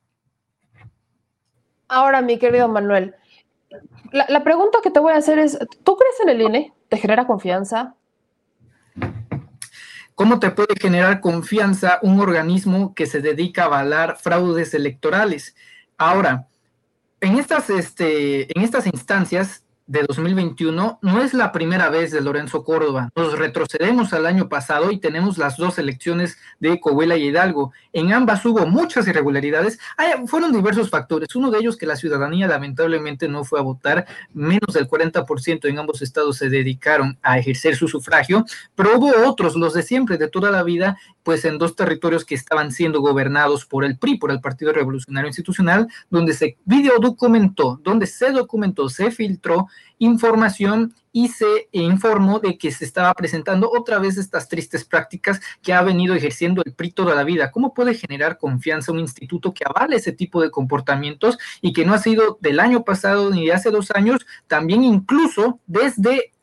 Ahora, mi querido Manuel, la pregunta que te voy a hacer es, ¿tú crees en el INE? ¿Te genera confianza? ¿Cómo te puede generar confianza un organismo que se dedica a avalar fraudes electorales? Ahora, en estas instancias de 2021 no es la primera vez de Lorenzo Córdoba. Nos retrocedemos al año pasado y tenemos las dos elecciones de Coahuila y Hidalgo. En ambas hubo muchas irregularidades. Fueron diversos factores. Uno de ellos que la ciudadanía lamentablemente no fue a votar. Menos del 40% en ambos estados se dedicaron a ejercer su sufragio, pero hubo otros, los de siempre, de toda la vida, pues en dos territorios que estaban siendo gobernados por el PRI, por el Partido Revolucionario Institucional, donde se documentó, se filtró información y se informó de que se estaba presentando otra vez estas tristes prácticas que ha venido ejerciendo el PRI toda la vida. ¿Cómo puede generar confianza un instituto que avale ese tipo de comportamientos y que no ha sido del año pasado ni de hace 2 años, también incluso desde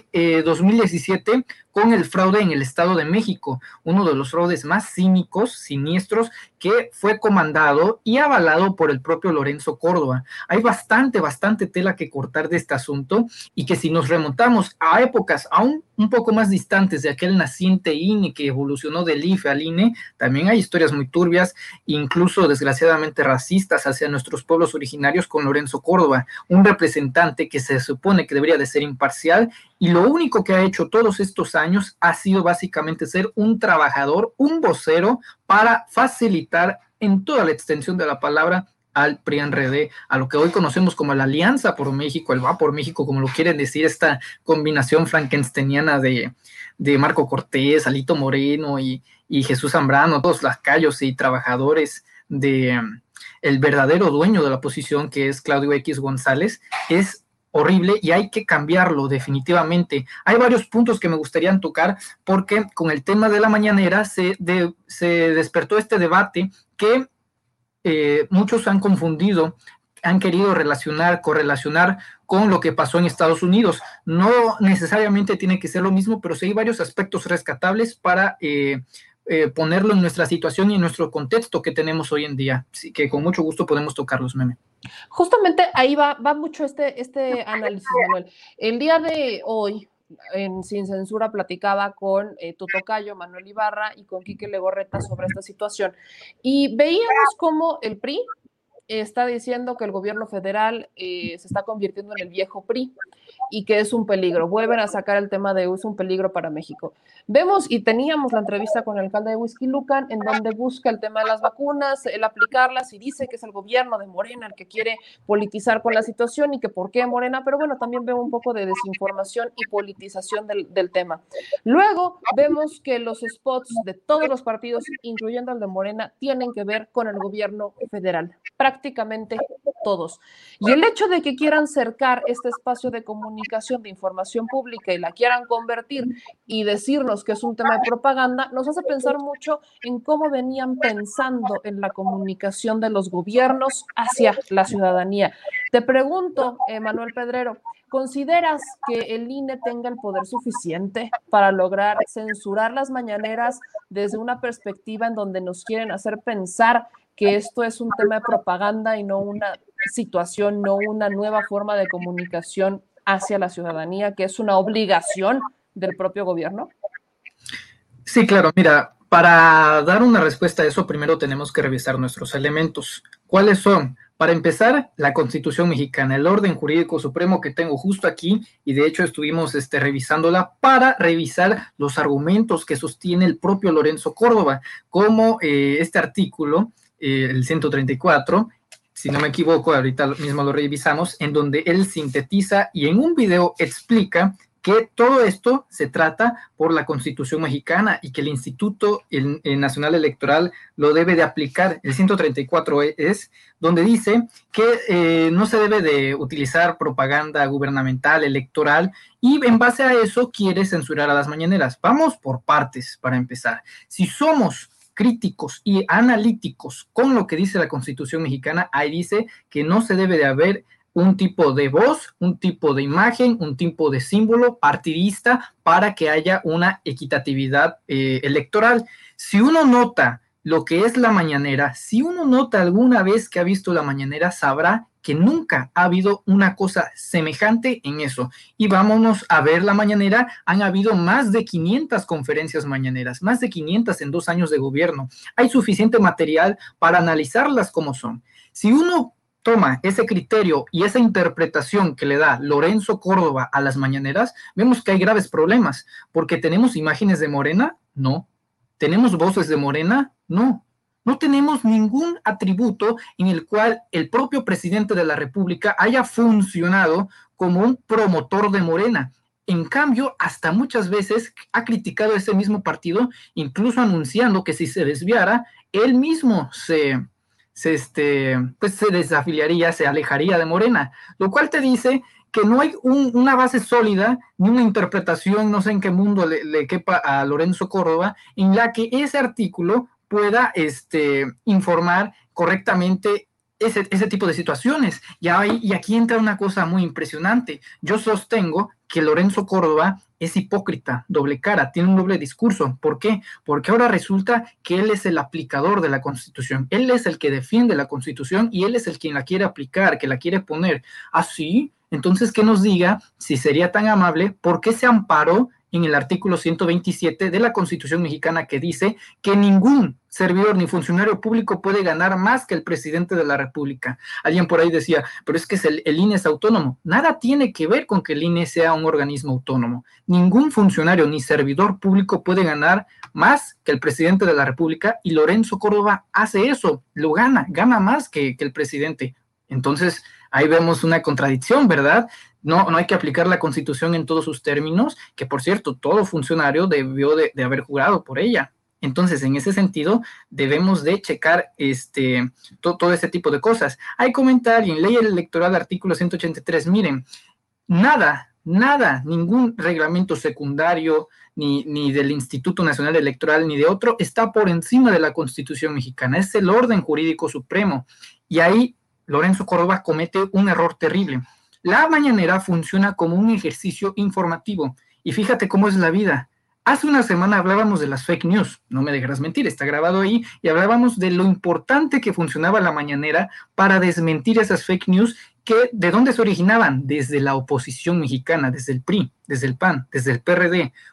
2017 con el fraude en el Estado de México, uno de los fraudes más cínicos, siniestros, que fue comandado y avalado por el propio Lorenzo Córdoba? Hay bastante tela que cortar de este asunto, y que si nos remontamos a épocas aún un poco más distantes de aquel naciente INE que evolucionó del IFE al INE, también hay historias muy turbias, incluso desgraciadamente racistas hacia nuestros pueblos originarios con Lorenzo Córdoba, un representante que se supone que debería de ser imparcial, y lo único que ha hecho todos estos años ha sido básicamente ser un trabajador, un vocero para facilitar en toda la extensión de la palabra al PRI-PAN-PRD, a lo que hoy conocemos como la Alianza por México, el Va por México, como lo quieren decir, esta combinación frankensteiniana de Marco Cortés, Alito Moreno y Jesús Zambrano, todos lacayos y trabajadores de el verdadero dueño de la oposición, que es Claudio X González. Es horrible y hay que cambiarlo definitivamente. Hay varios puntos que me gustaría tocar, porque con el tema de la mañanera se despertó este debate que muchos han confundido, han querido correlacionar con lo que pasó en Estados Unidos. No necesariamente tiene que ser lo mismo, pero sí hay varios aspectos rescatables para ponerlo en nuestra situación y en nuestro contexto que tenemos hoy en día. Así que con mucho gusto podemos tocarlos, Meme. Justamente ahí va mucho este análisis, Manuel. El día de hoy, en Sin Censura, platicaba con tu tocayo Manuel Ibarra y con Quique Legorreta sobre esta situación, y veíamos cómo el PRI está diciendo que el gobierno federal se está convirtiendo en el viejo PRI y que es un peligro. Vuelven a sacar el tema de es un peligro para México. Vemos y teníamos la entrevista con el alcalde de Huixquilucan, en donde busca el tema de las vacunas, el aplicarlas, y dice que es el gobierno de Morena el que quiere politizar con la situación y que por qué Morena, pero bueno, también vemos un poco de desinformación y politización del tema. Luego vemos que los spots de todos los partidos, incluyendo el de Morena, tienen que ver con el gobierno federal, prácticamente todos. Y el hecho de que quieran cercar este espacio de comunicación, de información pública, y la quieran convertir y decirnos que es un tema de propaganda, nos hace pensar mucho en cómo venían pensando en la comunicación de los gobiernos hacia la ciudadanía. Te pregunto, Manuel Pedrero, ¿consideras que el INE tenga el poder suficiente para lograr censurar las mañaneras desde una perspectiva en donde nos quieren hacer pensar que esto es un tema de propaganda y no una situación, no una nueva forma de comunicación hacia la ciudadanía, que es una obligación del propio gobierno? Sí, claro, mira, para dar una respuesta a eso, primero tenemos que revisar nuestros elementos. ¿Cuáles son? Para empezar, la Constitución mexicana, el orden jurídico supremo que tengo justo aquí, y de hecho estuvimos revisándola para revisar los argumentos que sostiene el propio Lorenzo Córdoba, como este artículo, el 134, si no me equivoco, ahorita mismo lo revisamos, en donde él sintetiza y en un video explica que todo esto se trata por la Constitución mexicana y que el Instituto Nacional Electoral lo debe de aplicar. El 134 es donde dice que no se debe de utilizar propaganda gubernamental, electoral, y en base a eso quiere censurar a las mañaneras. Vamos por partes para empezar. Si somos críticos y analíticos con lo que dice la Constitución mexicana, ahí dice que no se debe de haber un tipo de voz, un tipo de imagen, un tipo de símbolo partidista para que haya una equitatividad electoral. Si uno nota lo que es la mañanera, si uno nota alguna vez que ha visto la mañanera, sabrá que nunca ha habido una cosa semejante en eso. Y vámonos a ver la mañanera, han habido más de 500 conferencias mañaneras, más de 500 en 2 años de gobierno. Hay suficiente material para analizarlas como son. Si uno toma ese criterio y esa interpretación que le da Lorenzo Córdoba a las mañaneras, vemos que hay graves problemas, porque ¿tenemos imágenes de Morena? No. ¿Tenemos voces de Morena? No. No tenemos ningún atributo en el cual el propio presidente de la República haya funcionado como un promotor de Morena. En cambio, hasta muchas veces ha criticado a ese mismo partido, incluso anunciando que si se desviara, él mismo se desafiliaría, se alejaría de Morena, lo cual te dice que no hay una base sólida, ni una interpretación, no sé en qué mundo le quepa a Lorenzo Córdoba, en la que ese artículo pueda informar correctamente ese tipo de situaciones. Y aquí entra una cosa muy impresionante. Yo sostengo que Lorenzo Córdoba es hipócrita, doble cara, tiene un doble discurso. ¿Por qué? Porque ahora resulta que él es el aplicador de la Constitución. Él es el que defiende la Constitución y él es el quien la quiere aplicar, que la quiere poner. ¿Así? Entonces, que nos diga, si sería tan amable, ¿por qué se amparó en el artículo 127 de la Constitución mexicana que dice que ningún servidor ni funcionario público puede ganar más que el presidente de la República? Alguien por ahí decía, pero es que el INE es autónomo. Nada tiene que ver con que el INE sea un organismo autónomo. Ningún funcionario ni servidor público puede ganar más que el presidente de la República, y Lorenzo Córdoba hace eso, lo gana más que el presidente. Entonces, ahí vemos una contradicción, ¿verdad? No hay que aplicar la Constitución en todos sus términos, que por cierto, todo funcionario debió de haber jurado por ella. Entonces, en ese sentido, debemos de checar todo ese tipo de cosas. Hay comentario en Ley Electoral, artículo 183, miren, nada, ningún reglamento secundario, ni del Instituto Nacional Electoral, ni de otro, está por encima de la Constitución mexicana. Es el orden jurídico supremo. Y ahí Lorenzo Córdoba comete un error terrible. La mañanera funciona como un ejercicio informativo. Y fíjate cómo es la vida. Hace una semana hablábamos de las fake news, no me dejarás mentir, está grabado ahí, y hablábamos de lo importante que funcionaba la mañanera para desmentir esas fake news que, ¿de dónde se originaban? Desde la oposición mexicana, desde el PRI, desde el PAN, desde el PRD.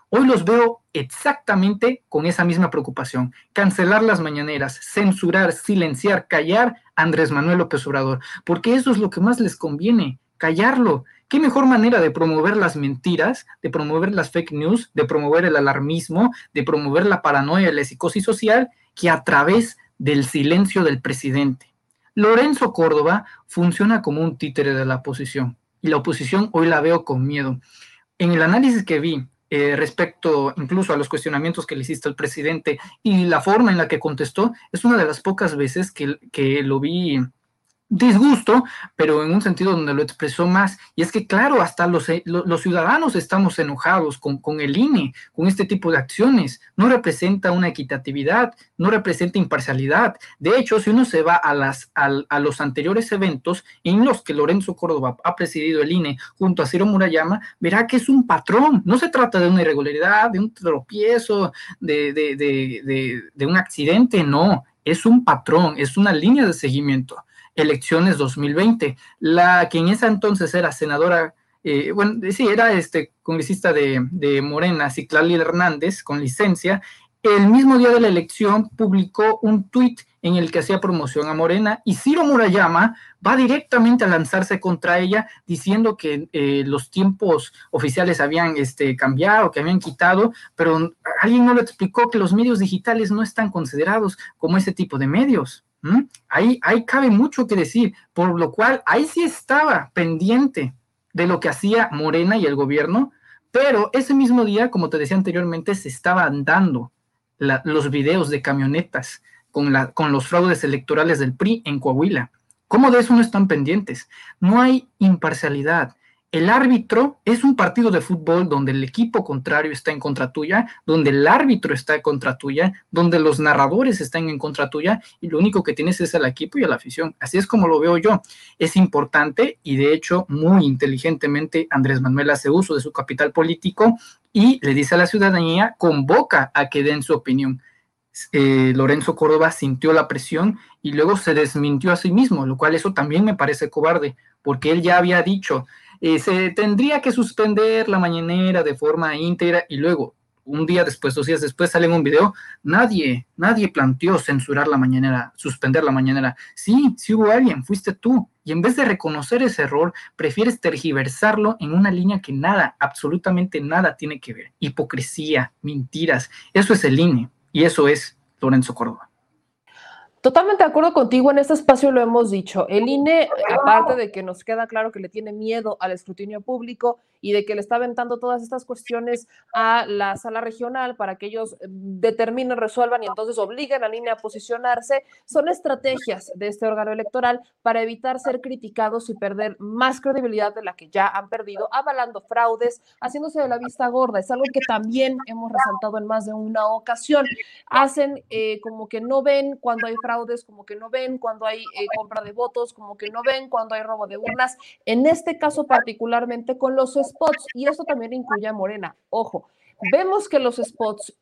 Hoy los veo exactamente con esa misma preocupación. Cancelar las mañaneras, censurar, silenciar, callar a Andrés Manuel López Obrador, porque eso es lo que más les conviene, callarlo. ¿Qué mejor manera de promover las mentiras, de promover las fake news, de promover el alarmismo, de promover la paranoia y la psicosis social que a través del silencio del presidente? Lorenzo Córdoba funciona como un títere de la oposición y la oposición hoy la veo con miedo. En el análisis que vi respecto incluso a los cuestionamientos que le hiciste al presidente y la forma en la que contestó, es una de las pocas veces que lo vi disgusto, pero en un sentido donde lo expresó más, y es que claro, hasta los ciudadanos estamos enojados con el INE, con este tipo de acciones, no representa una equitatividad, no representa imparcialidad. De hecho, si uno se va a los anteriores eventos en los que Lorenzo Córdoba ha presidido el INE junto a Ciro Murayama, verá que es un patrón, no se trata de una irregularidad, de un tropiezo, de un accidente, no, es un patrón, es una línea de seguimiento. Elecciones 2020, la que en esa entonces era senadora, era congresista de Morena, Citlali Hernández, con licencia, el mismo día de la elección publicó un tuit en el que hacía promoción a Morena, y Ciro Murayama va directamente a lanzarse contra ella, diciendo que los tiempos oficiales habían cambiado, que habían quitado, pero alguien no le explicó que los medios digitales no están considerados como ese tipo de medios. Ahí cabe mucho que decir, por lo cual ahí sí estaba pendiente de lo que hacía Morena y el gobierno, pero ese mismo día, como te decía anteriormente, se estaban dando los videos de camionetas con los fraudes electorales del PRI en Coahuila. ¿Cómo de eso no están pendientes? No hay imparcialidad. El árbitro es un partido de fútbol donde el equipo contrario está en contra tuya, donde el árbitro está en contra tuya, donde los narradores están en contra tuya, y lo único que tienes es al equipo y a la afición. Así es como lo veo yo. Es importante, y de hecho muy inteligentemente Andrés Manuel hace uso de su capital político y le dice a la ciudadanía, convoca a que den su opinión. Lorenzo Córdoba sintió la presión y luego se desmintió a sí mismo, lo cual eso también me parece cobarde, porque él ya había dicho, se tendría que suspender la mañanera de forma íntegra, y luego, un día después, 2 días después, sale en un video, nadie planteó censurar la mañanera, suspender la mañanera. Sí hubo alguien, fuiste tú, y en vez de reconocer ese error, prefieres tergiversarlo en una línea que nada, absolutamente nada tiene que ver. Hipocresía, mentiras, eso es el INE. Y eso es Lorenzo Córdoba. Totalmente de acuerdo contigo, en este espacio lo hemos dicho. El INE, aparte de que nos queda claro que le tiene miedo al escrutinio público y de que le está aventando todas estas cuestiones a la sala regional para que ellos determinen, resuelvan y entonces obliguen al INE a posicionarse, son estrategias de este órgano electoral para evitar ser criticados y perder más credibilidad de la que ya han perdido, avalando fraudes, haciéndose de la vista gorda. Es algo que también hemos resaltado en más de una ocasión. Hacen como que no ven cuando hay fraudes, como que no ven cuando hay compra de votos, como que no ven cuando hay robo de urnas, en este caso particularmente con los spots, y esto también incluye a Morena. Ojo, vemos que los spots,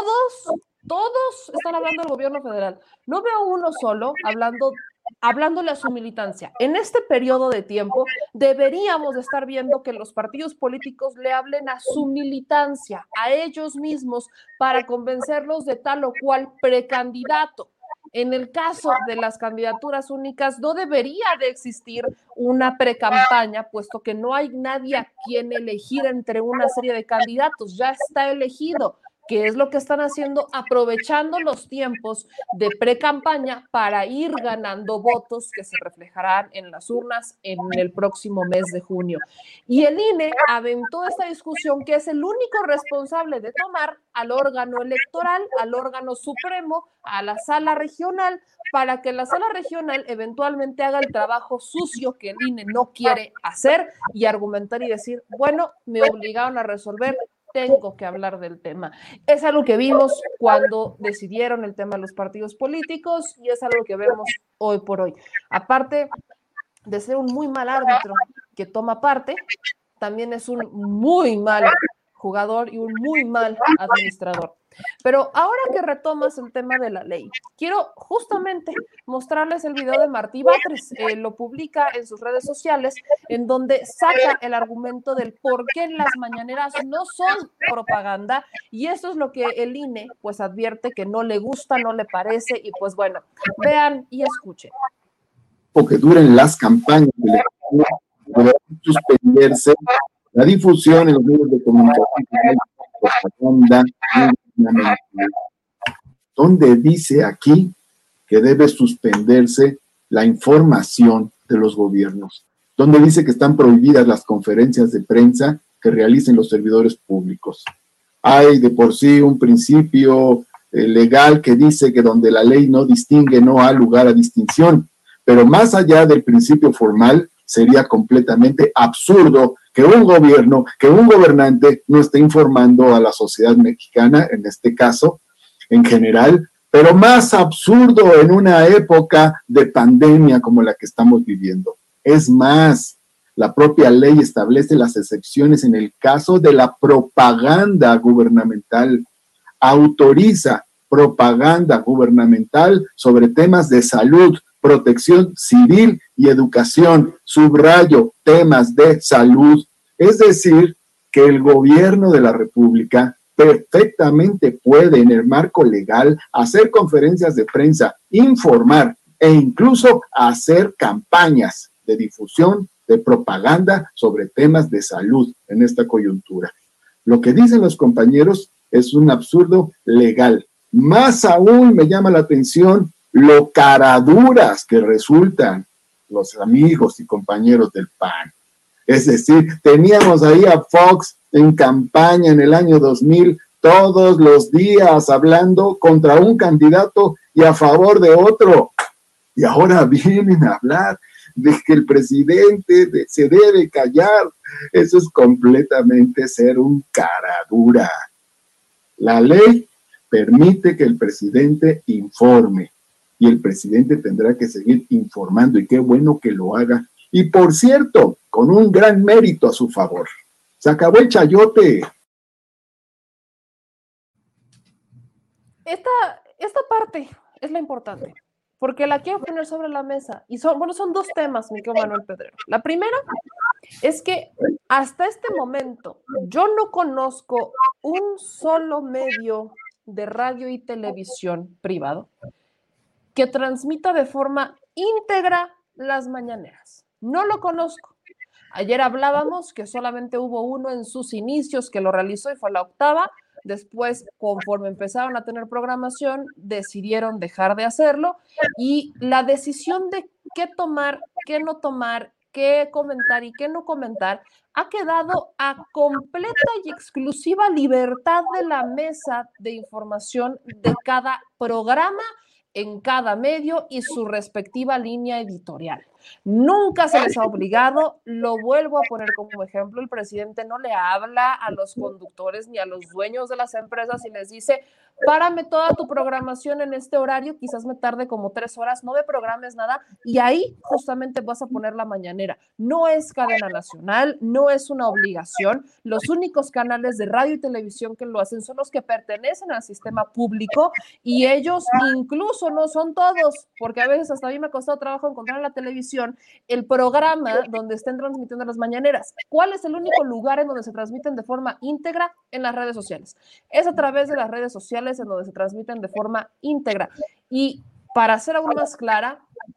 todos están hablando del gobierno federal. No veo uno solo hablándole a su militancia. En este periodo de tiempo deberíamos de estar viendo que los partidos políticos le hablen a su militancia, a ellos mismos, para convencerlos de tal o cual precandidato. En el caso de las candidaturas únicas, no debería de existir una precampaña, puesto que no hay nadie a quien elegir entre una serie de candidatos, ya está elegido. ¿Qué es lo que están haciendo? Aprovechando los tiempos de pre-campaña para ir ganando votos que se reflejarán en las urnas en el próximo mes de junio. Y el INE aventó esta discusión, que es el único responsable de tomar al órgano electoral, al órgano supremo, a la sala regional, para que la sala regional eventualmente haga el trabajo sucio que el INE no quiere hacer y argumentar y decir, bueno, me obligaron a resolver, tengo que hablar del tema. Es algo que vimos cuando decidieron el tema de los partidos políticos y es algo que vemos hoy por hoy. Aparte de ser un muy mal árbitro que toma parte, también es un muy mal jugador y un muy mal administrador. Pero ahora que retomas el tema de la ley, quiero justamente mostrarles el video de Martí Batres. Lo publica en sus redes sociales, en donde saca el argumento del por qué las mañaneras no son propaganda, y eso es lo que el INE pues advierte que no le gusta, no le parece, y pues bueno, vean y escuchen. O que duren las campañas electorales, deberá suspenderse la difusión en los medios de comunicación, propaganda, donde dice aquí que debe suspenderse la información de los gobiernos, donde dice que están prohibidas las conferencias de prensa que realicen los servidores públicos. Hay de por sí un principio legal que dice que donde la ley no distingue no hay lugar a distinción, pero más allá del principio formal, sería completamente absurdo que un gobierno, que un gobernante no esté informando a la sociedad mexicana, en este caso, en general, pero más absurdo en una época de pandemia como la que estamos viviendo. Es más, la propia ley establece las excepciones en el caso de la propaganda gubernamental, autoriza propaganda gubernamental sobre temas de salud, protección civil y educación, subrayo, temas de salud. Es decir, que el gobierno de la República perfectamente puede, en el marco legal, hacer conferencias de prensa, informar e incluso hacer campañas de difusión, de propaganda sobre temas de salud en esta coyuntura. Lo que dicen los compañeros es un absurdo legal. Más aún me llama la atención lo caraduras que resultan los amigos y compañeros del PAN. Es decir, teníamos ahí a Fox en campaña en el año 2000, todos los días hablando contra un candidato y a favor de otro. Y ahora vienen a hablar de que el presidente se debe callar. Eso es completamente ser un caradura. La ley permite que el presidente informe, y el presidente tendrá que seguir informando, y qué bueno que lo haga. Y por cierto, con un gran mérito a su favor. Se acabó el chayote. Esta parte es la importante, porque la quiero poner sobre la mesa. Y son dos temas, mi querido Manuel Pedrero. La primera es que hasta este momento yo no conozco un solo medio de radio y televisión privado que transmita de forma íntegra las mañaneras. No lo conozco. Ayer hablábamos que solamente hubo uno en sus inicios que lo realizó y fue la octava. Después, conforme empezaron a tener programación, decidieron dejar de hacerlo, y la decisión de qué tomar, qué no tomar, qué comentar y qué no comentar ha quedado a completa y exclusiva libertad de la mesa de información de cada programa en cada medio y su respectiva línea editorial. Nunca se les ha obligado, lo vuelvo a poner como ejemplo, el presidente no le habla a los conductores ni a los dueños de las empresas y les dice, párame toda tu programación en este horario, quizás me tarde como 3 horas, no me programes nada, y ahí justamente vas a poner la mañanera. No es cadena nacional, no es una obligación, los únicos canales de radio y televisión que lo hacen son los que pertenecen al sistema público, y ellos incluso no son todos, porque a veces hasta a mí me ha costado trabajo encontrar en la televisión el programa donde estén transmitiendo las mañaneras. ¿Cuál es el único lugar en donde se transmiten de forma íntegra? En las redes sociales. Es a través de las redes sociales en donde se transmiten de forma íntegra. Y para ser aún más clara,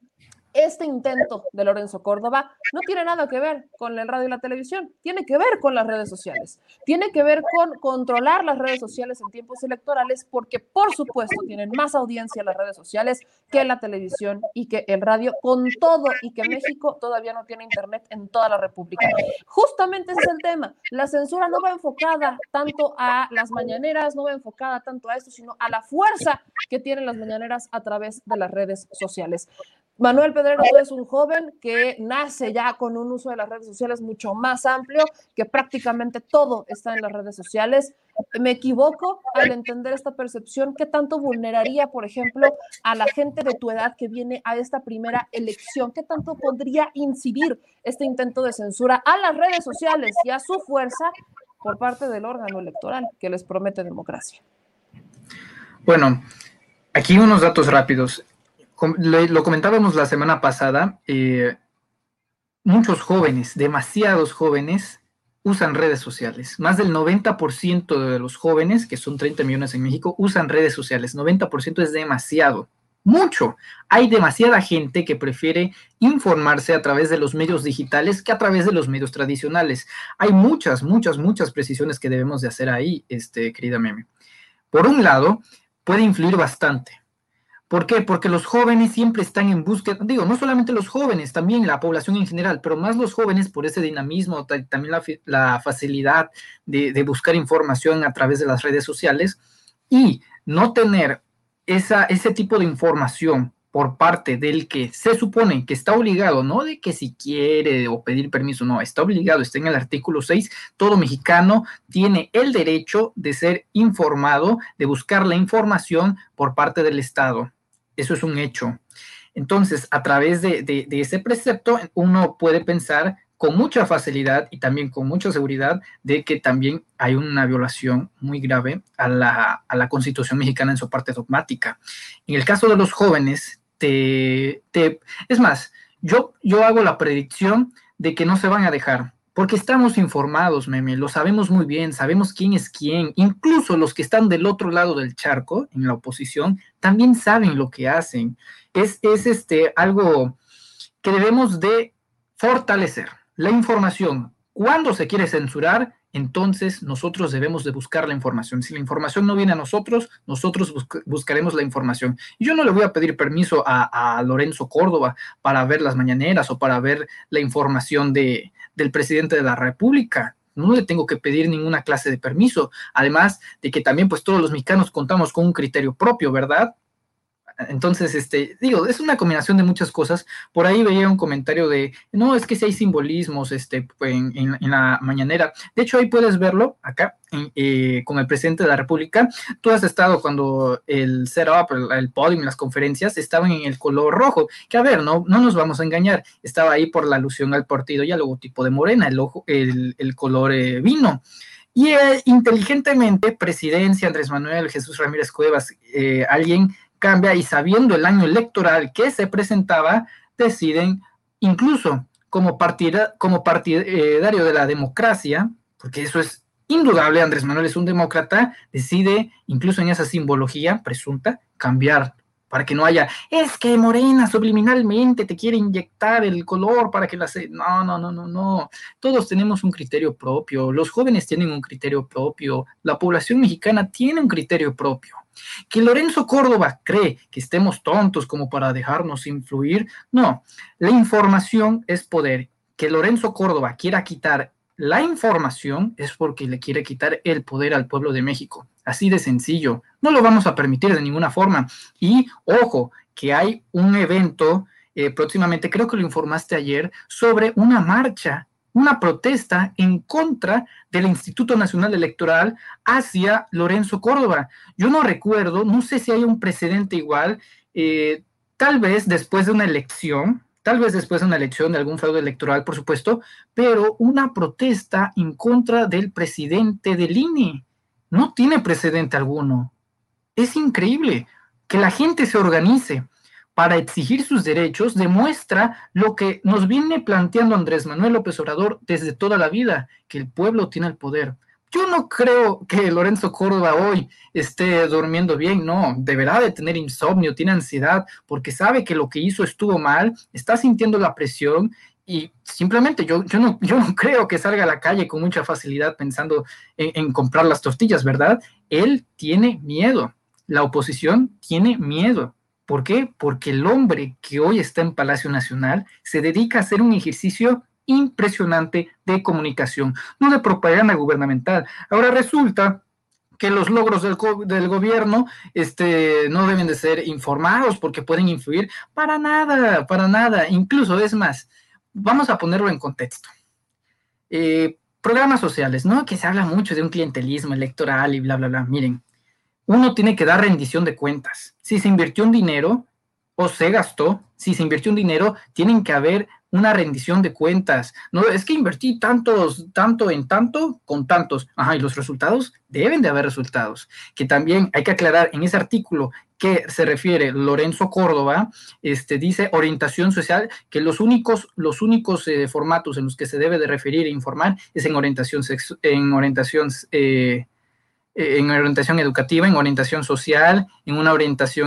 este intento de Lorenzo Córdoba no tiene nada que ver con el radio y la televisión, tiene que ver con las redes sociales, tiene que ver con controlar las redes sociales en tiempos electorales, porque por supuesto tienen más audiencia las redes sociales que la televisión y que el radio, con todo y que México todavía no tiene internet en toda la República. Justamente ese es el tema, la censura no va enfocada tanto a las mañaneras, no va enfocada tanto a esto, sino a la fuerza que tienen las mañaneras a través de las redes sociales. Manuel Pedrero, tú eres un joven que nace ya con un uso de las redes sociales mucho más amplio, que prácticamente todo está en las redes sociales. ¿Me equivoco al entender esta percepción? ¿Qué tanto vulneraría, por ejemplo, a la gente de tu edad que viene a esta primera elección? ¿Qué tanto podría incidir este intento de censura a las redes sociales y a su fuerza por parte del órgano electoral que les promete democracia. Bueno, aquí unos datos rápidos. Lo comentábamos la semana pasada, muchos jóvenes, demasiados jóvenes, usan redes sociales. Más del 90% de los jóvenes, que son 30 millones en México, usan redes sociales. 90% es demasiado, mucho. Hay demasiada gente que prefiere informarse a través de los medios digitales que a través de los medios tradicionales. Hay muchas precisiones que debemos de hacer ahí, querida Meme. Por un lado, puede influir bastante. ¿Por qué? Porque los jóvenes siempre están en búsqueda, digo, no solamente los jóvenes, también la población en general, pero más los jóvenes por ese dinamismo, también la facilidad de buscar información a través de las redes sociales, y no tener ese tipo de información por parte del que se supone que está obligado, no de que si quiere o pedir permiso, no, está obligado, está en el artículo 6, todo mexicano tiene el derecho de ser informado, de buscar la información por parte del Estado. Eso es un hecho. Entonces, a través de ese precepto, uno puede pensar con mucha facilidad y también con mucha seguridad de que también hay una violación muy grave a la Constitución mexicana en su parte dogmática. En el caso de los jóvenes, es más, yo hago la predicción de que no se van a dejar, porque estamos informados, Meme, lo sabemos muy bien, sabemos quién es quién, incluso los que están del otro lado del charco, en la oposición, también saben lo que hacen. Es algo que debemos de fortalecer. La información, cuando se quiere censurar, entonces nosotros debemos de buscar la información. Si la información no viene a nosotros buscaremos la información. Y yo no le voy a pedir permiso a Lorenzo Córdoba para ver las mañaneras o para ver la información del presidente de la República. No le tengo que pedir ninguna clase de permiso. Además de que también pues todos los mexicanos contamos con un criterio propio, ¿verdad? Entonces, es una combinación de muchas cosas. Por ahí veía un comentario de, no, es que si hay simbolismos en la mañanera. De hecho, ahí puedes verlo, acá, con el presidente de la República. Tú has estado cuando el setup, el podium, las conferencias, estaban en el color rojo, que a ver, no nos vamos a engañar, estaba ahí por la alusión al partido y al logotipo de Morena, el color vino. Y inteligentemente, presidencia, Andrés Manuel, Jesús Ramírez Cuevas, alguien cambia y sabiendo el año electoral que se presentaba, deciden, incluso como partidario de la democracia, porque eso es indudable, Andrés Manuel es un demócrata, decide, incluso en esa simbología presunta, cambiar para que no haya, es que Morena subliminalmente te quiere inyectar el color para que no. Todos tenemos un criterio propio, los jóvenes tienen un criterio propio, la población mexicana tiene un criterio propio. Que Lorenzo Córdoba cree que estemos tontos como para dejarnos influir, no, la información es poder. Que Lorenzo Córdoba quiera quitar la información es porque le quiere quitar el poder al pueblo de México. Así de sencillo. No lo vamos a permitir de ninguna forma. Y, ojo, que hay un evento próximamente, creo que lo informaste ayer, sobre una marcha, una protesta en contra del Instituto Nacional Electoral hacia Lorenzo Córdoba. Yo no recuerdo, no sé si hay un precedente igual, tal vez después de una elección de algún fraude electoral, por supuesto, pero una protesta en contra del presidente del INE. No tiene precedente alguno. Es increíble que la gente se organice para exigir sus derechos, demuestra lo que nos viene planteando Andrés Manuel López Obrador desde toda la vida, que el pueblo tiene el poder. Yo no creo que Lorenzo Córdoba hoy esté durmiendo bien, no, deberá de tener insomnio, tiene ansiedad, porque sabe que lo que hizo estuvo mal, está sintiendo la presión y simplemente yo no creo que salga a la calle con mucha facilidad pensando en comprar las tortillas, ¿verdad? Él tiene miedo, la oposición tiene miedo. ¿Por qué? Porque el hombre que hoy está en Palacio Nacional se dedica a hacer un ejercicio impresionante de comunicación, no de propaganda gubernamental. Ahora resulta que los logros del gobierno no deben de ser informados porque pueden influir para nada. Incluso, es más, vamos a ponerlo en contexto. Programas sociales, ¿no? Que se habla mucho de un clientelismo electoral y bla, bla, bla. Miren, uno tiene que dar rendición de cuentas. Si se invirtió un dinero o se gastó, si se invirtió un dinero, tienen que haber una rendición de cuentas. No, es que invertí tanto en tanto, con tantos. Ajá, y los resultados, deben de haber resultados. Que también hay que aclarar en ese artículo que se refiere Lorenzo Córdoba, dice orientación social, que los únicos formatos en los que se debe de referir e informar es en orientación educativa, en orientación social, en una orientación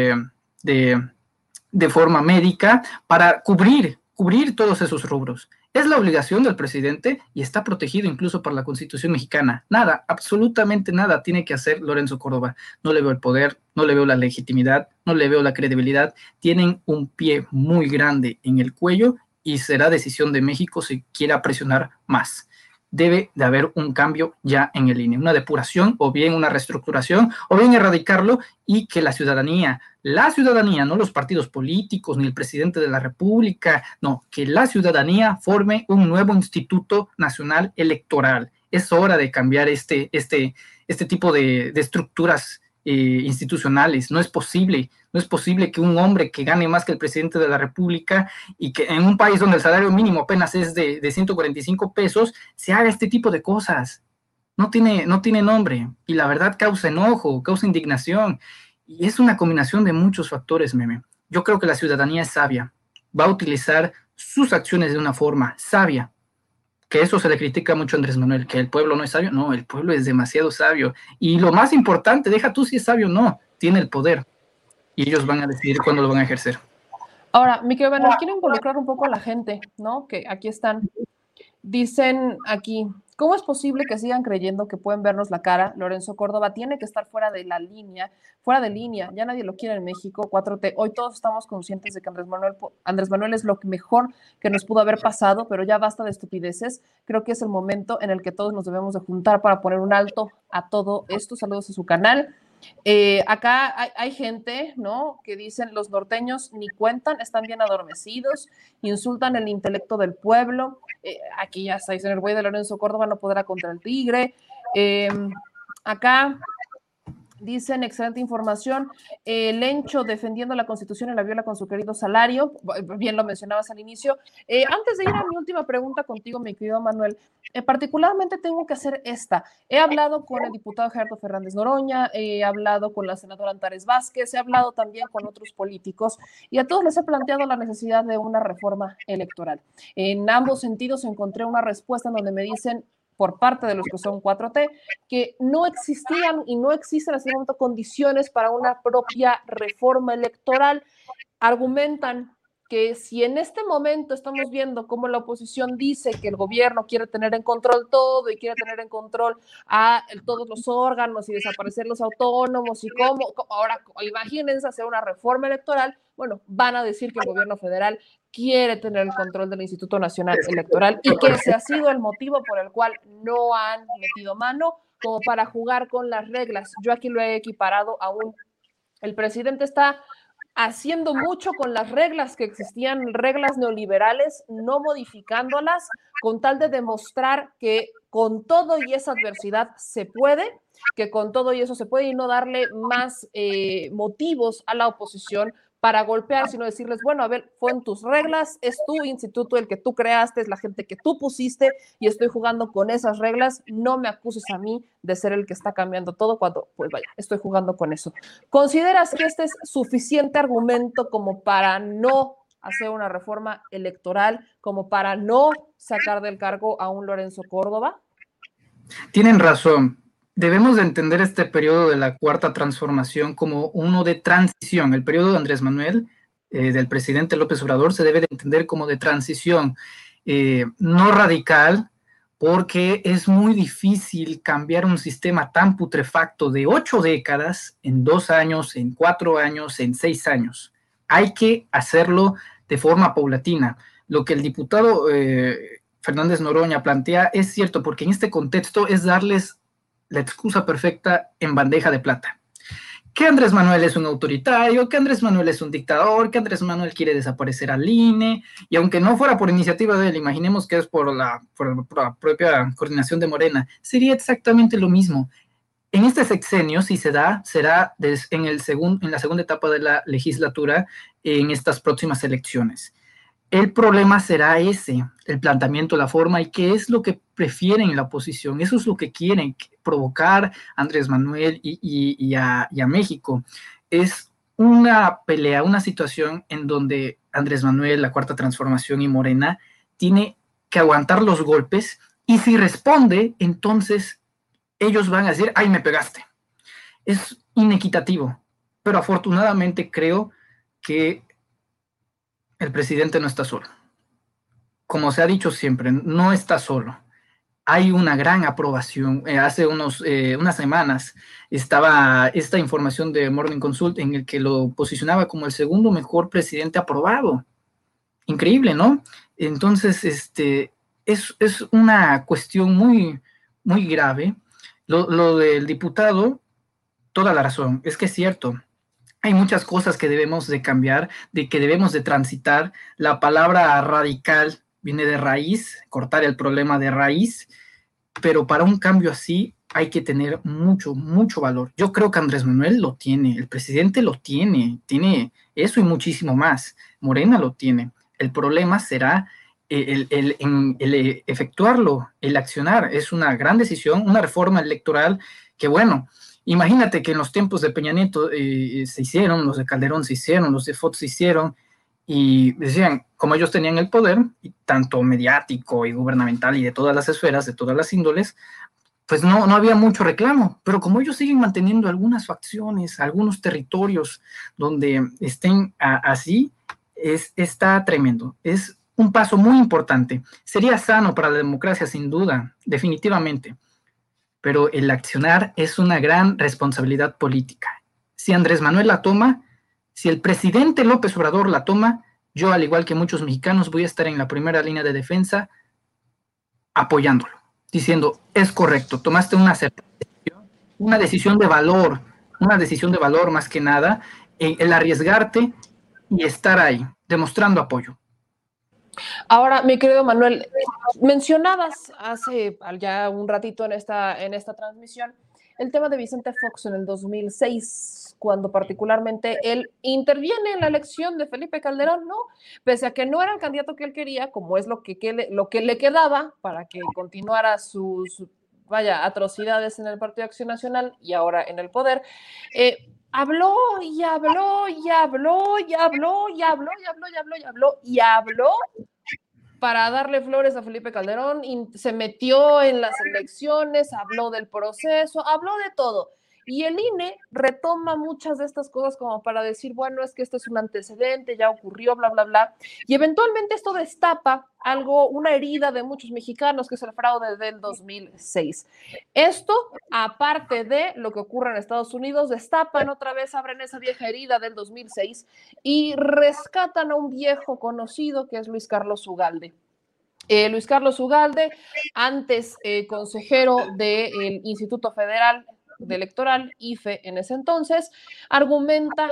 de forma médica, para cubrir todos esos rubros. Es la obligación del presidente y está protegido incluso por la Constitución mexicana. Nada, absolutamente nada tiene que hacer Lorenzo Córdoba. No le veo el poder, no le veo la legitimidad, no le veo la credibilidad. Tienen un pie muy grande en el cuello y será decisión de México si quiera presionar más. Debe de haber un cambio ya en el INE, una depuración o bien una reestructuración o bien erradicarlo y que la ciudadanía, no los partidos políticos ni el presidente de la República, no, que la ciudadanía forme un nuevo Instituto Nacional Electoral. Es hora de cambiar este tipo de estructuras institucionales. No es posible que un hombre que gane más que el presidente de la República y que en un país donde el salario mínimo apenas es de 145 pesos, se haga este tipo de cosas. No tiene nombre y la verdad causa enojo, causa indignación y es una combinación de muchos factores, Meme. Yo creo que la ciudadanía es sabia, va a utilizar sus acciones de una forma sabia. Que eso se le critica mucho a Andrés Manuel, que el pueblo no es sabio. No, el pueblo es demasiado sabio. Y lo más importante, deja tú si es sabio o no, tiene el poder. Y ellos van a decidir cuándo lo van a ejercer. Ahora, mi querido Manuel, quiero involucrar un poco a la gente, ¿no? Que aquí están. Dicen aquí, ¿cómo es posible que sigan creyendo que pueden vernos la cara? Lorenzo Córdoba tiene que estar fuera de línea, ya nadie lo quiere en México, 4T. Hoy todos estamos conscientes de que Andrés Manuel es lo mejor que nos pudo haber pasado, pero ya basta de estupideces. Creo que es el momento en el que todos nos debemos de juntar para poner un alto a todo esto. Saludos a su canal. Acá hay gente, ¿no? Que dicen los norteños ni cuentan, están bien adormecidos, insultan el intelecto del pueblo. Aquí ya está, dicen el güey de Lorenzo Córdoba no podrá contra el tigre. Acá dicen, excelente información, Lencho defendiendo la Constitución y la viola con su querido salario, bien lo mencionabas al inicio. Antes de ir a mi última pregunta contigo, mi querido Manuel, particularmente tengo que hacer esta. He hablado con el diputado Gerardo Fernández Noroña, he hablado con la senadora Antares Vázquez, he hablado también con otros políticos y a todos les he planteado la necesidad de una reforma electoral. En ambos sentidos encontré una respuesta en donde me dicen, por parte de los que son 4T, que no existían y no existen en este momento condiciones para una propia reforma electoral. Argumentan que si en este momento estamos viendo cómo la oposición dice que el gobierno quiere tener en control todo y quiere tener en control a todos los órganos y desaparecer los autónomos y cómo, ahora imagínense hacer una reforma electoral, bueno, van a decir que el gobierno federal quiere tener el control del Instituto Nacional Electoral y que ese ha sido el motivo por el cual no han metido mano como para jugar con las reglas. Yo aquí lo he equiparado el presidente está haciendo mucho con las reglas que existían, reglas neoliberales, no modificándolas, con tal de demostrar que con todo y esa adversidad se puede, que con todo y eso se puede y no darle más motivos a la oposición para golpear, sino decirles, bueno, a ver, fueron tus reglas, es tu instituto el que tú creaste, es la gente que tú pusiste y estoy jugando con esas reglas, no me acuses a mí de ser el que está cambiando todo cuando, pues vaya, estoy jugando con eso. ¿Consideras que este es suficiente argumento como para no hacer una reforma electoral, como para no sacar del cargo a un Lorenzo Córdoba? Tienen razón. Debemos de entender este periodo de la Cuarta Transformación como uno de transición. El periodo de Andrés Manuel, del presidente López Obrador, se debe de entender como de transición, no radical, porque es muy difícil cambiar un sistema tan putrefacto de 8 décadas en 2 años, en 4 años, en 6 años. Hay que hacerlo de forma paulatina. Lo que el diputado Fernández Noroña plantea es cierto, porque en este contexto es darles la excusa perfecta en bandeja de plata. Que Andrés Manuel es un autoritario, que Andrés Manuel es un dictador, que Andrés Manuel quiere desaparecer al INE, y aunque no fuera por iniciativa de él, imaginemos que es por la propia coordinación de Morena, sería exactamente lo mismo. En este sexenio, si se da, será en la segunda etapa de la legislatura en estas próximas elecciones. El problema será ese, el planteamiento, la forma y qué es lo que prefieren la oposición. Eso es lo que quieren, provocar a Andrés Manuel y a México. Es una pelea, una situación en donde Andrés Manuel, la Cuarta Transformación y Morena tiene que aguantar los golpes y si responde, entonces ellos van a decir, ¡ay, me pegaste! Es inequitativo, pero afortunadamente creo que el presidente no está solo. Como se ha dicho siempre, no está solo. Hay una gran aprobación. Hace unas semanas estaba esta información de Morning Consult en el que lo posicionaba como el segundo mejor presidente aprobado. Increíble, ¿no? Entonces, es una cuestión muy, muy grave. Lo del diputado, toda la razón, es que es cierto. Hay muchas cosas que debemos de cambiar, que debemos de transitar. La palabra radical viene de raíz, cortar el problema de raíz, pero para un cambio así hay que tener mucho, mucho valor. Yo creo que Andrés Manuel lo tiene, el presidente lo tiene eso y muchísimo más. Morena lo tiene. El problema será el efectuarlo, el accionar. Es una gran decisión, una reforma electoral que, bueno, imagínate que en los tiempos de Peña Nieto se hicieron, los de Calderón se hicieron, los de Fox se hicieron, y decían, como ellos tenían el poder, tanto mediático y gubernamental y de todas las esferas, de todas las índoles, pues no había mucho reclamo, pero como ellos siguen manteniendo algunas facciones, algunos territorios donde estén así, está tremendo. Es un paso muy importante. Sería sano para la democracia, sin duda, definitivamente, pero el accionar es una gran responsabilidad política. Si Andrés Manuel la toma, si el presidente López Obrador la toma, yo, al igual que muchos mexicanos, voy a estar en la primera línea de defensa apoyándolo, diciendo, es correcto, tomaste una decisión de valor más que nada, el arriesgarte y estar ahí, demostrando apoyo. Ahora, mi querido Manuel, mencionabas hace ya un ratito en esta transmisión el tema de Vicente Fox en el 2006, cuando particularmente él interviene en la elección de Felipe Calderón, ¿no? Pese a que no era el candidato que él quería, como es lo que le quedaba para que continuara sus atrocidades en el Partido de Acción Nacional y ahora en el poder, habló y habló y habló y habló y habló y habló y habló y habló y habló para darle flores a Felipe Calderón, y se metió en las elecciones, habló del proceso, habló de todo. Y el INE retoma muchas de estas cosas como para decir, bueno, es que esto es un antecedente, ya ocurrió, bla, bla, bla. Y eventualmente esto destapa una herida de muchos mexicanos, que es el fraude del 2006. Esto, aparte de lo que ocurre en Estados Unidos, destapan otra vez, abren esa vieja herida del 2006 y rescatan a un viejo conocido que es Luis Carlos Ugalde. Luis Carlos Ugalde, antes consejero del Instituto Federal Electoral, IFE, en ese entonces, argumenta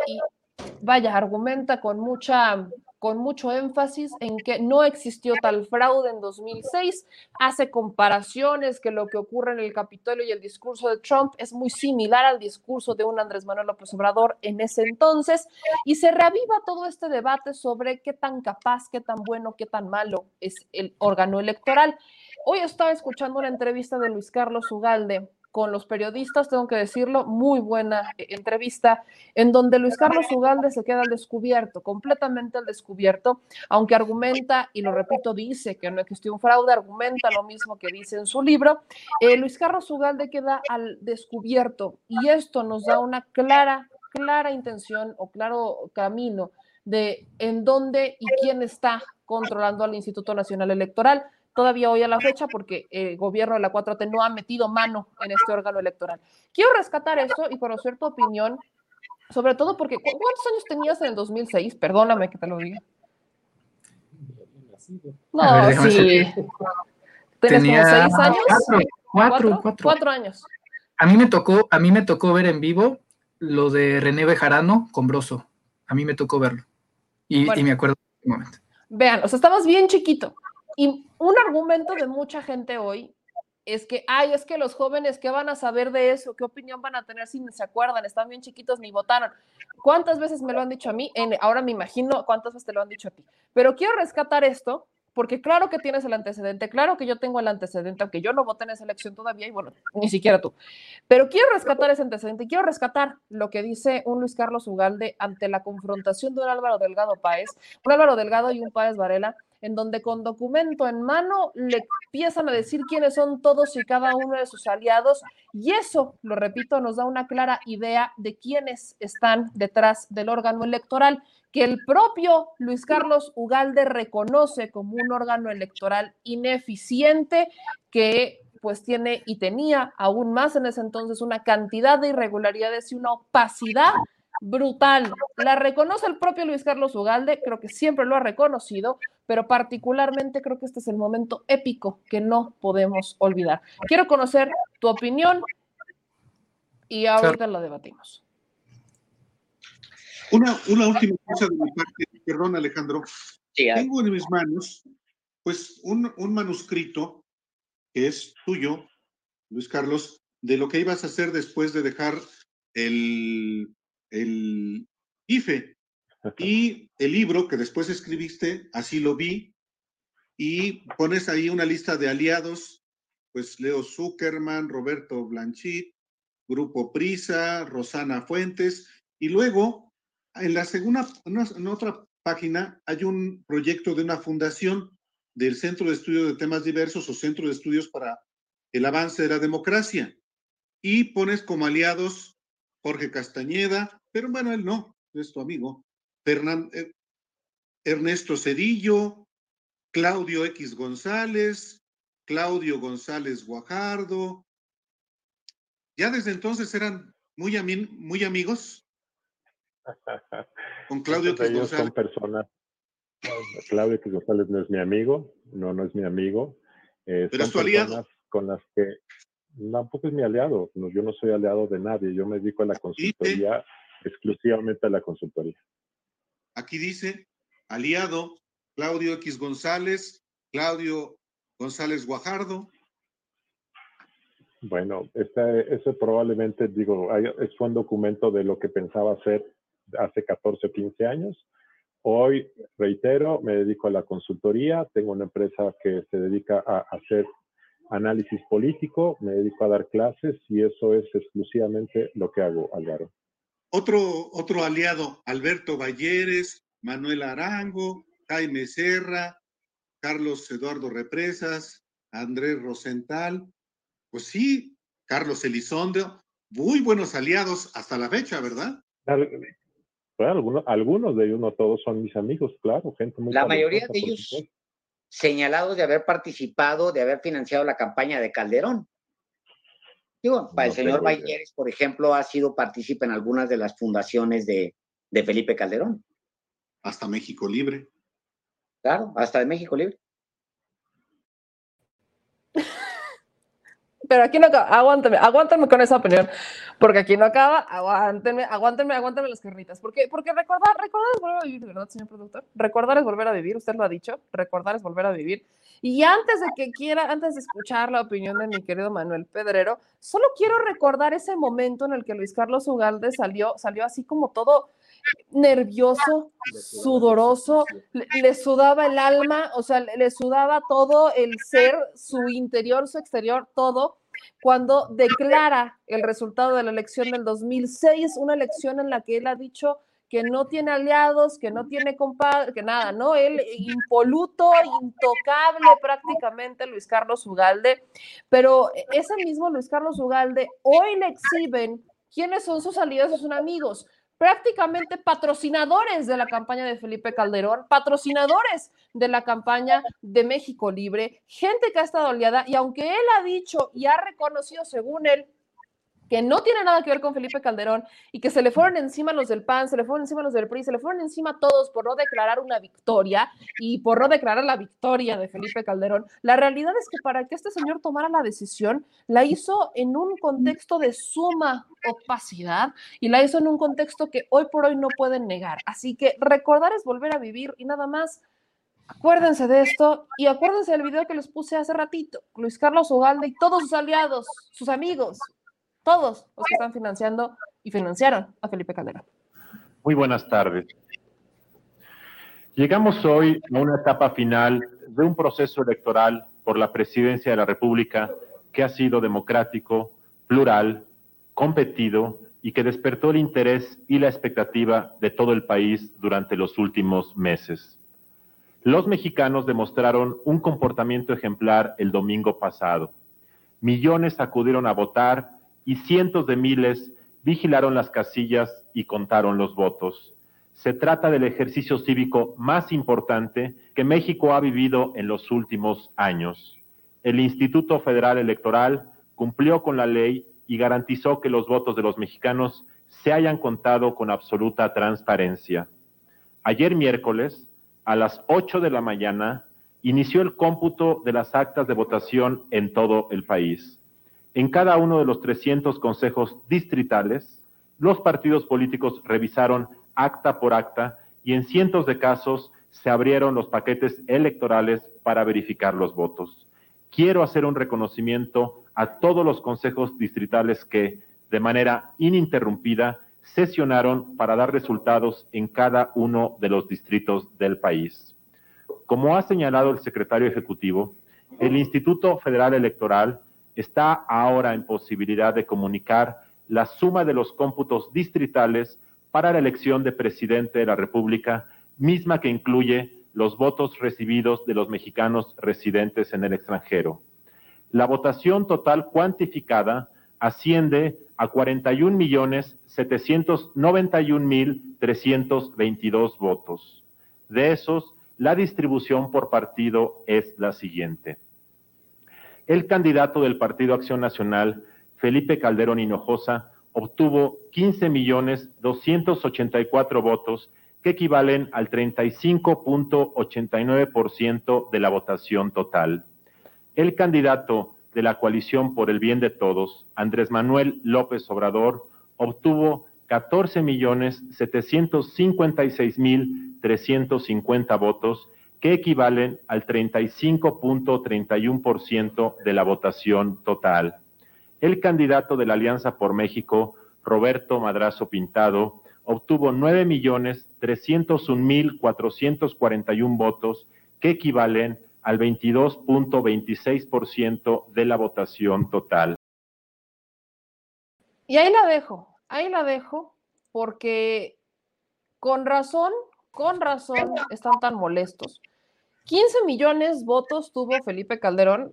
con mucho énfasis en que no existió tal fraude en 2006, hace comparaciones que lo que ocurre en el Capitolio y el discurso de Trump es muy similar al discurso de un Andrés Manuel López Obrador en ese entonces, y se reaviva todo este debate sobre qué tan capaz, qué tan bueno, qué tan malo es el órgano electoral. Hoy estaba escuchando una entrevista de Luis Carlos Ugalde con los periodistas, tengo que decirlo, muy buena entrevista, en donde Luis Carlos Ugalde se queda al descubierto, completamente al descubierto, aunque argumenta, y lo repito, dice que no existió un fraude, argumenta lo mismo que dice en su libro. Luis Carlos Ugalde queda al descubierto, y esto nos da una clara intención o claro camino de en dónde y quién está controlando al Instituto Nacional Electoral. Todavía hoy a la fecha, porque el gobierno de la 4T no ha metido mano en este órgano electoral. Quiero rescatar eso y conocer tu opinión, sobre todo porque, ¿cuántos años tenías en el 2006? Perdóname que te lo diga. No, ver, sí. Tenía como 6 años. 4 años. A mí me tocó ver en vivo lo de René Bejarano con Broso. A mí me tocó verlo. Y me acuerdo de un momento. Vean, o sea, estabas bien chiquito. Y un argumento de mucha gente hoy es que los jóvenes, ¿qué van a saber de eso? ¿Qué opinión van a tener si ni se acuerdan? Están bien chiquitos, ni votaron. ¿Cuántas veces me lo han dicho a mí? Ahora me imagino cuántas veces te lo han dicho a ti. Pero quiero rescatar esto, porque claro que tienes el antecedente, claro que yo tengo el antecedente, aunque yo no voté en esa elección todavía, y bueno, ni siquiera tú. Pero quiero rescatar ese antecedente, quiero rescatar lo que dice un Luis Carlos Ugalde ante la confrontación de un Álvaro Delgado Páez, un Álvaro Delgado y un Páez Varela, en donde con documento en mano le empiezan a decir quiénes son todos y cada uno de sus aliados, y eso, lo repito, nos da una clara idea de quiénes están detrás del órgano electoral, que el propio Luis Carlos Ugalde reconoce como un órgano electoral ineficiente, que pues tiene y tenía aún más en ese entonces una cantidad de irregularidades y una opacidad brutal. La reconoce el propio Luis Carlos Ugalde, creo que siempre lo ha reconocido, pero particularmente creo que este es el momento épico que no podemos olvidar. Quiero conocer tu opinión y ahorita la debatimos. Una última cosa de mi parte, perdón, Alejandro. Sí, tengo en mis manos, pues, un manuscrito que es tuyo, Luis Carlos, de lo que ibas a hacer después de dejar el IFE. Y el libro que después escribiste, así lo vi, y pones ahí una lista de aliados, pues Leo Zuckerman, Roberto Blanchit, Grupo Prisa, Rosana Fuentes, y luego en la segunda, en otra página, hay un proyecto de una fundación del Centro de Estudios de Temas Diversos o Centro de Estudios para el Avance de la Democracia. Y pones como aliados Jorge Castañeda, pero bueno, él no, es tu amigo, Ernesto Cedillo, Claudio X González, Claudio González Guajardo. Ya desde entonces eran muy amigos. Con Claudio X ellos González. Son personas. Claudio X González no es mi amigo, no es mi amigo. Pero es tu aliado. Con las que tampoco es mi aliado. No, yo no soy aliado de nadie. Yo me dedico a la consultoría, exclusivamente a la consultoría. Aquí dice, aliado Claudio X González, Claudio González Guajardo. Bueno, ese probablemente, fue un documento de lo que pensaba hacer hace 14 o 15 años. Hoy, reitero, me dedico a la consultoría, tengo una empresa que se dedica a hacer análisis político, me dedico a dar clases y eso es exclusivamente lo que hago, Álvaro. Otro aliado, Alberto Balleres, Manuel Arango, Jaime Serra, Carlos Eduardo Represas, Andrés Rosenthal, pues sí, Carlos Elizondo, muy buenos aliados hasta la fecha, ¿verdad? Bueno, algunos de ellos, no todos son mis amigos, claro, gente muy La mayoría de ellos señalados de haber participado, de haber financiado la campaña de Calderón. Digo, para el señor Balleres, por ejemplo, ha sido partícipe en algunas de las fundaciones de Felipe Calderón. Hasta México Libre. Claro, hasta de México Libre. Pero aquí no acaba, aguántame con esa opinión, porque aquí no acaba, aguántenme las carnitas, porque recordar es volver a vivir, ¿verdad, señor productor? Recordar es volver a vivir, usted lo ha dicho, recordar es volver a vivir. Y antes de escuchar la opinión de mi querido Manuel Pedrero, solo quiero recordar ese momento en el que Luis Carlos Ugalde salió así como todo nervioso, sudoroso, le sudaba el alma, o sea, le sudaba todo el ser, su interior, su exterior, todo, cuando declara el resultado de la elección del 2006, una elección en la que él ha dicho que no tiene aliados, que no tiene compadre, que nada, ¿no? Él impoluto, intocable prácticamente, Luis Carlos Ugalde, pero ese mismo Luis Carlos Ugalde, hoy le exhiben quiénes son sus aliados, sus amigos, prácticamente patrocinadores de la campaña de Felipe Calderón, patrocinadores de la campaña de México Libre, gente que ha estado aliada, y aunque él ha dicho y ha reconocido, según él, que no tiene nada que ver con Felipe Calderón y que se le fueron encima los del PAN, se le fueron encima los del PRI, se le fueron encima todos por no declarar una victoria y por no declarar la victoria de Felipe Calderón, la realidad es que para que este señor tomara la decisión, la hizo en un contexto de suma opacidad y la hizo en un contexto que hoy por hoy no pueden negar. Así que recordar es volver a vivir y nada más. Acuérdense de esto y acuérdense del video que les puse hace ratito. Luis Carlos Ugalde y todos sus aliados, sus amigos, todos los que están financiando y financiaron a Felipe Calderón. Muy buenas tardes. Llegamos hoy a una etapa final de un proceso electoral por la presidencia de la República que ha sido democrático, plural, competido y que despertó el interés y la expectativa de todo el país durante los últimos meses. Los mexicanos demostraron un comportamiento ejemplar el domingo pasado. Millones acudieron a votar y cientos de miles vigilaron las casillas y contaron los votos. Se trata del ejercicio cívico más importante que México ha vivido en los últimos años. El Instituto Federal Electoral cumplió con la ley y garantizó que los votos de los mexicanos se hayan contado con absoluta transparencia. Ayer miércoles, a las 8 de la mañana, inició el cómputo de las actas de votación en todo el país. En cada uno de los 300 consejos distritales, los partidos políticos revisaron acta por acta y en cientos de casos se abrieron los paquetes electorales para verificar los votos. Quiero hacer un reconocimiento a todos los consejos distritales que, de manera ininterrumpida, sesionaron para dar resultados en cada uno de los distritos del país. Como ha señalado el secretario ejecutivo, el Instituto Federal Electoral está ahora en posibilidad de comunicar la suma de los cómputos distritales para la elección de presidente de la República, misma que incluye los votos recibidos de los mexicanos residentes en el extranjero. La votación total cuantificada asciende a 41.791.322 votos. De esos, la distribución por partido es la siguiente. El candidato del Partido Acción Nacional, Felipe Calderón Hinojosa, obtuvo 15.284 votos, que equivalen al 35.89% de la votación total. El candidato de la Coalición por el Bien de Todos, Andrés Manuel López Obrador, obtuvo 14.756.350 votos, que equivalen al 35.31% de la votación total. El candidato de la Alianza por México, Roberto Madrazo Pintado, obtuvo 9.301.441 votos, que equivalen al 22.26% de la votación total. Y ahí la dejo, porque con razón están tan molestos. 15 millones de votos tuvo Felipe Calderón,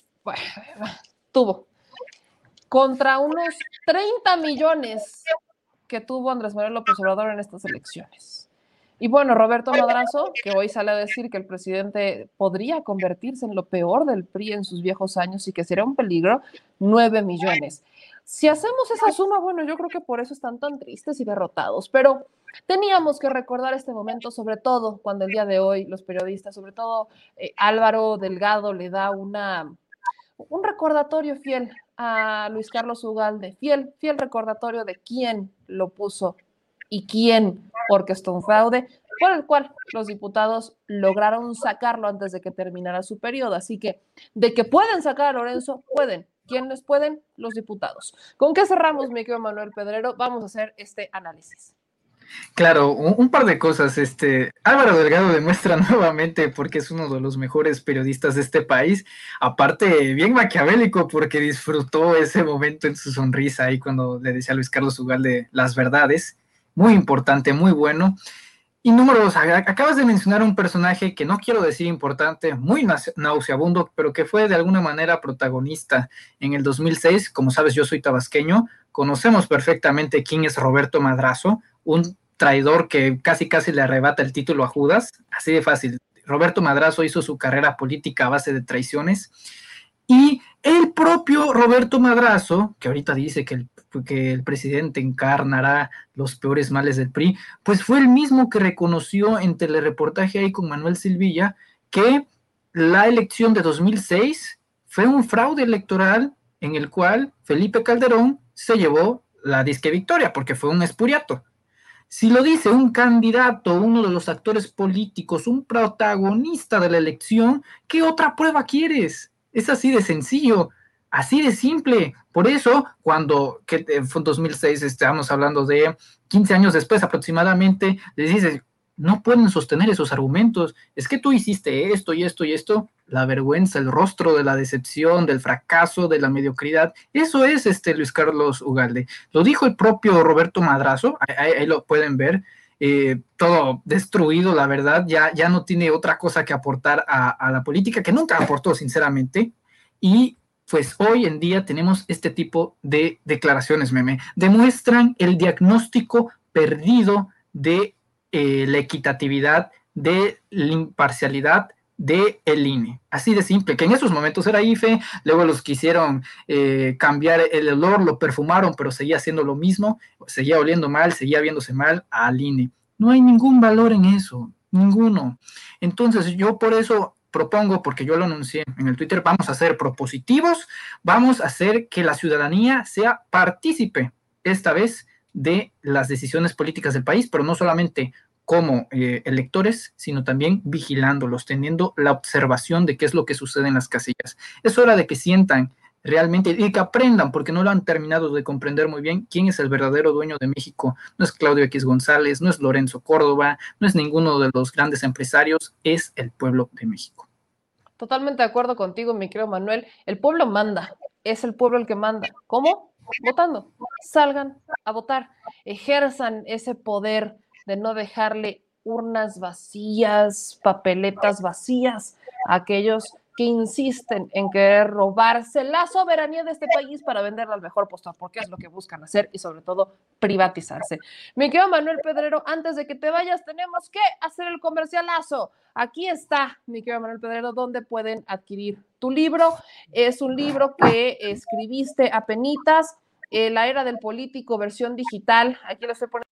contra unos 30 millones que tuvo Andrés Manuel López Obrador en estas elecciones. Y bueno, Roberto Madrazo, que hoy sale a decir que el presidente podría convertirse en lo peor del PRI en sus viejos años y que sería un peligro, 9 millones. Si hacemos esa suma, bueno, yo creo que por eso están tan tristes y derrotados, pero teníamos que recordar este momento, sobre todo cuando el día de hoy los periodistas, sobre todo Álvaro Delgado, le da un recordatorio fiel a Luis Carlos Ugalde, fiel recordatorio de quién lo puso y quién orquestó un fraude por el cual los diputados lograron sacarlo antes de que terminara su periodo. Así que de que pueden sacar a Lorenzo, pueden. ¿Quiénes pueden? Los diputados. ¿Con qué cerramos, mi querido Manuel Pedrero? Vamos a hacer este análisis. Claro, un par de cosas. Álvaro Delgado demuestra nuevamente porque es uno de los mejores periodistas de este país, aparte bien maquiavélico porque disfrutó ese momento en su sonrisa ahí cuando le decía a Luis Carlos Ugalde las verdades. Muy importante, muy bueno. Y número 2, acabas de mencionar un personaje que no quiero decir importante, muy nauseabundo, pero que fue de alguna manera protagonista en el 2006. Como sabes, yo soy tabasqueño, conocemos perfectamente quién es Roberto Madrazo, un traidor que casi le arrebata el título a Judas, así de fácil. Roberto Madrazo hizo su carrera política a base de traiciones, y el propio Roberto Madrazo, que ahorita dice que el presidente encarnará los peores males del PRI, pues fue el mismo que reconoció en telereportaje ahí con Manuel Silvilla que la elección de 2006 fue un fraude electoral en el cual Felipe Calderón se llevó la disque victoria, porque fue un espuriato. Si lo dice un candidato, uno de los actores políticos, un protagonista de la elección, ¿qué otra prueba quieres? Es así de sencillo, así de simple. Por eso, cuando fue en 2006, estamos hablando de 15 años después aproximadamente, les dices, no pueden sostener esos argumentos. Es que tú hiciste esto y esto y esto. La vergüenza, el rostro de la decepción, del fracaso, de la mediocridad. Eso es Luis Carlos Ugalde. Lo dijo el propio Roberto Madrazo, ahí lo pueden ver. Todo destruido, la verdad, ya no tiene otra cosa que aportar a la política, que nunca aportó, sinceramente. Y pues hoy en día tenemos este tipo de declaraciones, meme. Demuestran el diagnóstico perdido de la equitatividad, de la imparcialidad de el INE. Así de simple, que en esos momentos era IFE, luego los quisieron cambiar el olor, lo perfumaron, pero seguía haciendo lo mismo, seguía oliendo mal, seguía viéndose mal al INE. No hay ningún valor en eso, ninguno. Entonces yo por eso propongo, porque yo lo anuncié en el Twitter, vamos a ser propositivos, vamos a hacer que la ciudadanía sea partícipe esta vez de las decisiones políticas del país, pero no solamente como electores, sino también vigilándolos, teniendo la observación de qué es lo que sucede en las casillas. Es hora de que sientan realmente y que aprendan, porque no lo han terminado de comprender muy bien, quién es el verdadero dueño de México. No es Claudio X González, no es Lorenzo Córdoba, no es ninguno de los grandes empresarios, es el pueblo de México. Totalmente de acuerdo contigo, mi querido Manuel. El pueblo manda, es el pueblo el que manda. ¿Cómo? Votando. Salgan a votar, ejerzan ese poder de no dejarle urnas vacías, papeletas vacías a aquellos que insisten en querer robarse la soberanía de este país para venderla al mejor postor, porque es lo que buscan hacer y sobre todo privatizarse. Mi querido Manuel Pedrero, antes de que te vayas tenemos que hacer el comercialazo. Aquí está, mi querido Manuel Pedrero, donde pueden adquirir tu libro. Es un libro que escribiste apenitas, La Era del Político, versión digital. Aquí lo estoy poniendo.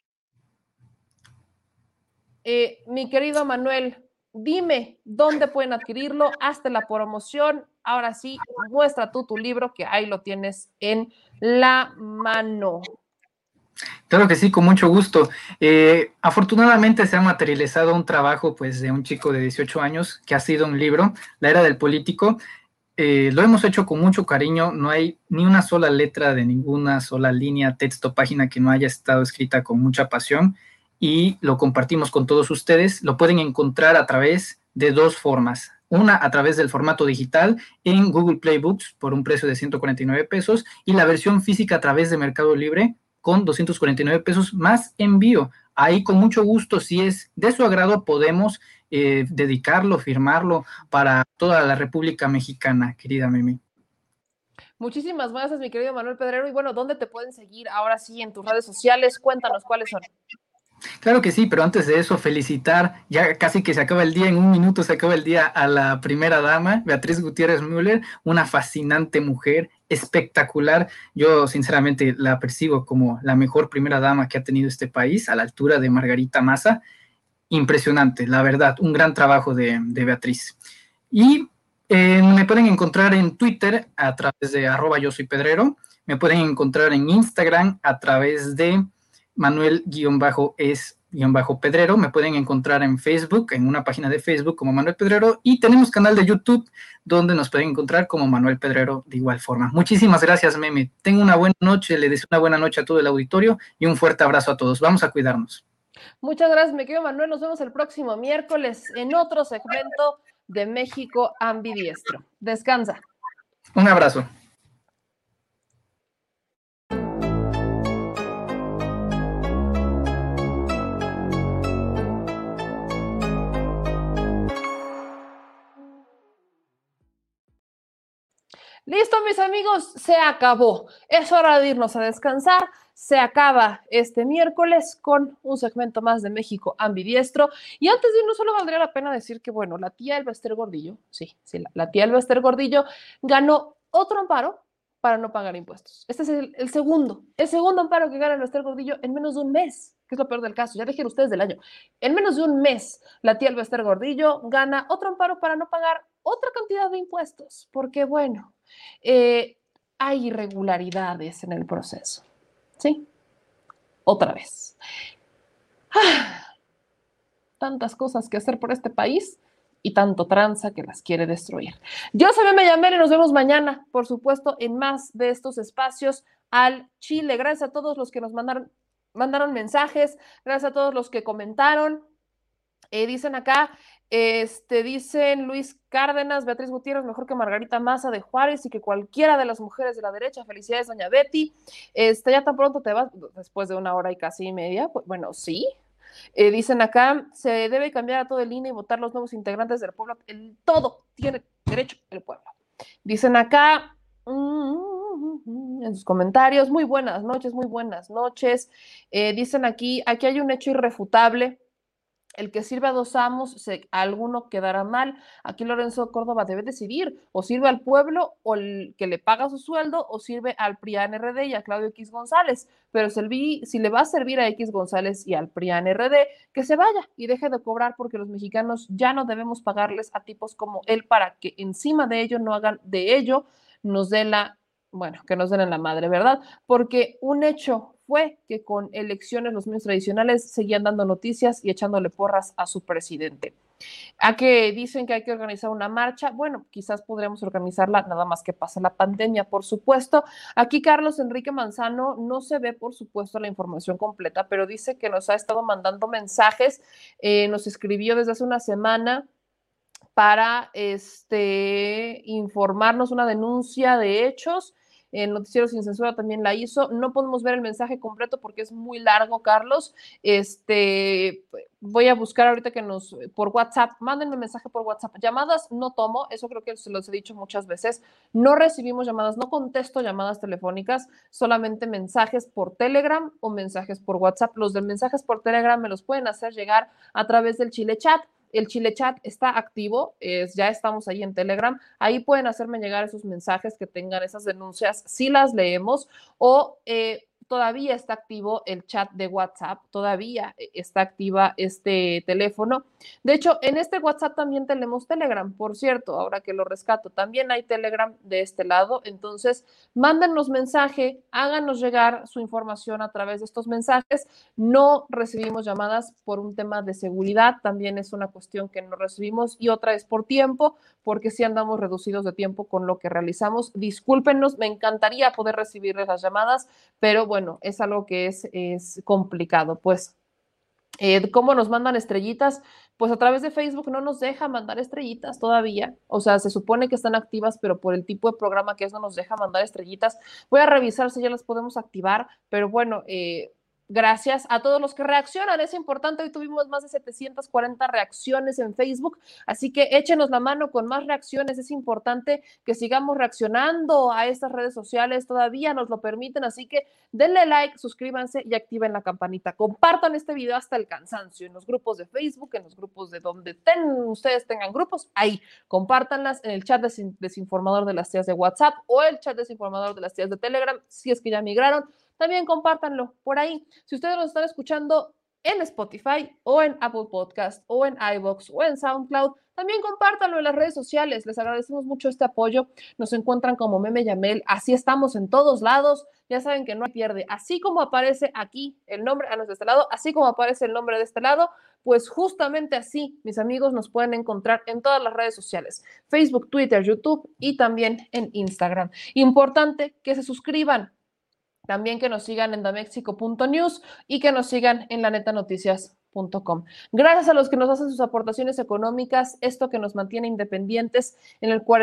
Mi querido Manuel, dime dónde pueden adquirirlo, hazte la promoción. Ahora sí, muestra tú tu libro, que ahí lo tienes en la mano. Claro que sí, con mucho gusto. Afortunadamente se ha materializado un trabajo pues, de un chico de 18 años que ha sido un libro, La Era del Político. Lo hemos hecho con mucho cariño, no hay ni una sola letra de ninguna sola línea, texto, página que no haya estado escrita con mucha pasión y lo compartimos con todos ustedes. Lo pueden encontrar a través de dos formas. Una a través del formato digital en Google Play Books por un precio de 149 pesos y la versión física a través de Mercado Libre con 249 pesos más envío. Ahí con mucho gusto, si es de su agrado, podemos dedicarlo, firmarlo para toda la República Mexicana, querida Mimi. Muchísimas gracias, mi querido Manuel Pedrero. Y bueno, ¿dónde te pueden seguir ahora sí en tus redes sociales? Cuéntanos cuáles son. Claro que sí, pero antes de eso, felicitar, ya casi que se acaba el día, en un minuto se acaba el día, a la primera dama, Beatriz Gutiérrez Müller, una fascinante mujer, espectacular. Yo sinceramente la percibo como la mejor primera dama que ha tenido este país, a la altura de Margarita Maza. Impresionante, la verdad, un gran trabajo de Beatriz. Y me pueden encontrar en Twitter a través de @yosoypedrero, me pueden encontrar en Instagram a través de Manuel-es-Pedrero, me pueden encontrar en Facebook, en una página de Facebook como Manuel Pedrero, y tenemos canal de YouTube donde nos pueden encontrar como Manuel Pedrero de igual forma. Muchísimas gracias, Meme. Tengo una buena noche, le deseo una buena noche a todo el auditorio y un fuerte abrazo a todos. Vamos a cuidarnos. Muchas gracias, mi querido Manuel. Nos vemos el próximo miércoles en otro segmento de México Ambidiestro. Descansa. Un abrazo. Listo, mis amigos, se acabó. Es hora de irnos a descansar. Se acaba este miércoles con un segmento más de México Ambidiestro. Y antes de irnos, solo valdría la pena decir que, bueno, la tía Elba Ester Gordillo, la tía Elba Ester Gordillo ganó otro amparo para no pagar impuestos. Este es el segundo amparo que gana Elba Ester Gordillo en menos de un mes, que es lo peor del caso. Ya dejen ustedes del año. En menos de un mes, la tía Elba Ester Gordillo gana otro amparo para no pagar otra cantidad de impuestos, porque, bueno, hay irregularidades en el proceso. ¿Sí? Otra vez. Tantas cosas que hacer por este país y tanto tranza que las quiere destruir. Yo soy Meme Yamel y nos vemos mañana, por supuesto, en más de estos espacios al Chile. Gracias a todos los que nos mandaron mensajes, gracias a todos los que comentaron. Dicen acá, dicen Luis Cárdenas, Beatriz Gutiérrez, mejor que Margarita Maza de Juárez y que cualquiera de las mujeres de la derecha. Felicidades, doña Betty. Ya tan pronto te vas, después de 1 hora y casi media. Pues, bueno, sí. Dicen acá, se debe cambiar a todo el INE y votar los nuevos integrantes del pueblo. Todo tiene derecho el pueblo. Dicen acá, en sus comentarios, muy buenas noches, muy buenas noches. Dicen aquí hay un hecho irrefutable. El que sirve a 2 amos, a alguno quedará mal. Aquí Lorenzo Córdoba debe decidir, o sirve al pueblo, o el que le paga su sueldo, o sirve al PRIAN-RD y a Claudio X González. Pero si le va a servir a X González y al PRIAN-RD, que se vaya y deje de cobrar, porque los mexicanos ya no debemos pagarles a tipos como él para que encima de ello no hagan de ello, que nos den en la madre, ¿verdad? Porque un hecho fue que con elecciones los medios tradicionales seguían dando noticias y echándole porras a su presidente. ¿A qué dicen que hay que organizar una marcha? Bueno, quizás podríamos organizarla nada más que pase la pandemia, por supuesto. Aquí Carlos Enrique Manzano no se ve, por supuesto, la información completa, pero dice que nos ha estado mandando mensajes, nos escribió desde hace una semana para informarnos una denuncia de hechos. El Noticiero Sin Censura también la hizo. No podemos ver el mensaje completo porque es muy largo, Carlos. Voy a buscar ahorita por WhatsApp, mándenme mensaje por WhatsApp. Llamadas no tomo, eso creo que se los he dicho muchas veces. No recibimos llamadas, no contesto llamadas telefónicas, solamente mensajes por Telegram o mensajes por WhatsApp. Los de mensajes por Telegram me los pueden hacer llegar a través del Chile Chat. El Chile Chat está activo, ya estamos ahí en Telegram, ahí pueden hacerme llegar esos mensajes que tengan esas denuncias, si las leemos, o todavía está activo el chat de WhatsApp, todavía está activa este teléfono. De hecho, en este WhatsApp también tenemos Telegram, por cierto, ahora que lo rescato, también hay Telegram de este lado, entonces mándenos mensaje, háganos llegar su información a través de estos mensajes. No recibimos llamadas por un tema de seguridad, también es una cuestión que no recibimos, y otra es por tiempo, porque sí andamos reducidos de tiempo con lo que realizamos. Discúlpenos, me encantaría poder recibirles las llamadas, pero bueno, es algo que es complicado. Pues, ¿cómo nos mandan estrellitas? Pues a través de Facebook no nos deja mandar estrellitas todavía. O sea, se supone que están activas, pero por el tipo de programa que es no nos deja mandar estrellitas. Voy a revisar si ya las podemos activar, pero bueno, gracias a todos los que reaccionan, es importante. Hoy tuvimos más de 740 reacciones en Facebook, así que échenos la mano con más reacciones. Es importante que sigamos reaccionando a estas redes sociales, todavía nos lo permiten, así que denle like, suscríbanse y activen la campanita. Compartan este video hasta el cansancio en los grupos de Facebook, en los grupos de donde ustedes tengan grupos, ahí, compártanlas en el chat desinformador de las tías de WhatsApp o el chat desinformador de las tías de Telegram, si es que ya migraron. También compártanlo por ahí. Si ustedes lo están escuchando en Spotify o en Apple Podcast o en iVoox o en SoundCloud, también compártanlo en las redes sociales. Les agradecemos mucho este apoyo. Nos encuentran como Meme Yamel. Así estamos en todos lados. Ya saben que no hay pierde. Así como aparece aquí el nombre de este lado, así como aparece el nombre de este lado, pues justamente así, mis amigos, nos pueden encontrar en todas las redes sociales. Facebook, Twitter, YouTube y también en Instagram. Importante que se suscriban. También que nos sigan en damexico.news y que nos sigan en lanetanoticias.com. Gracias a los que nos hacen sus aportaciones económicas, esto que nos mantiene independientes, en el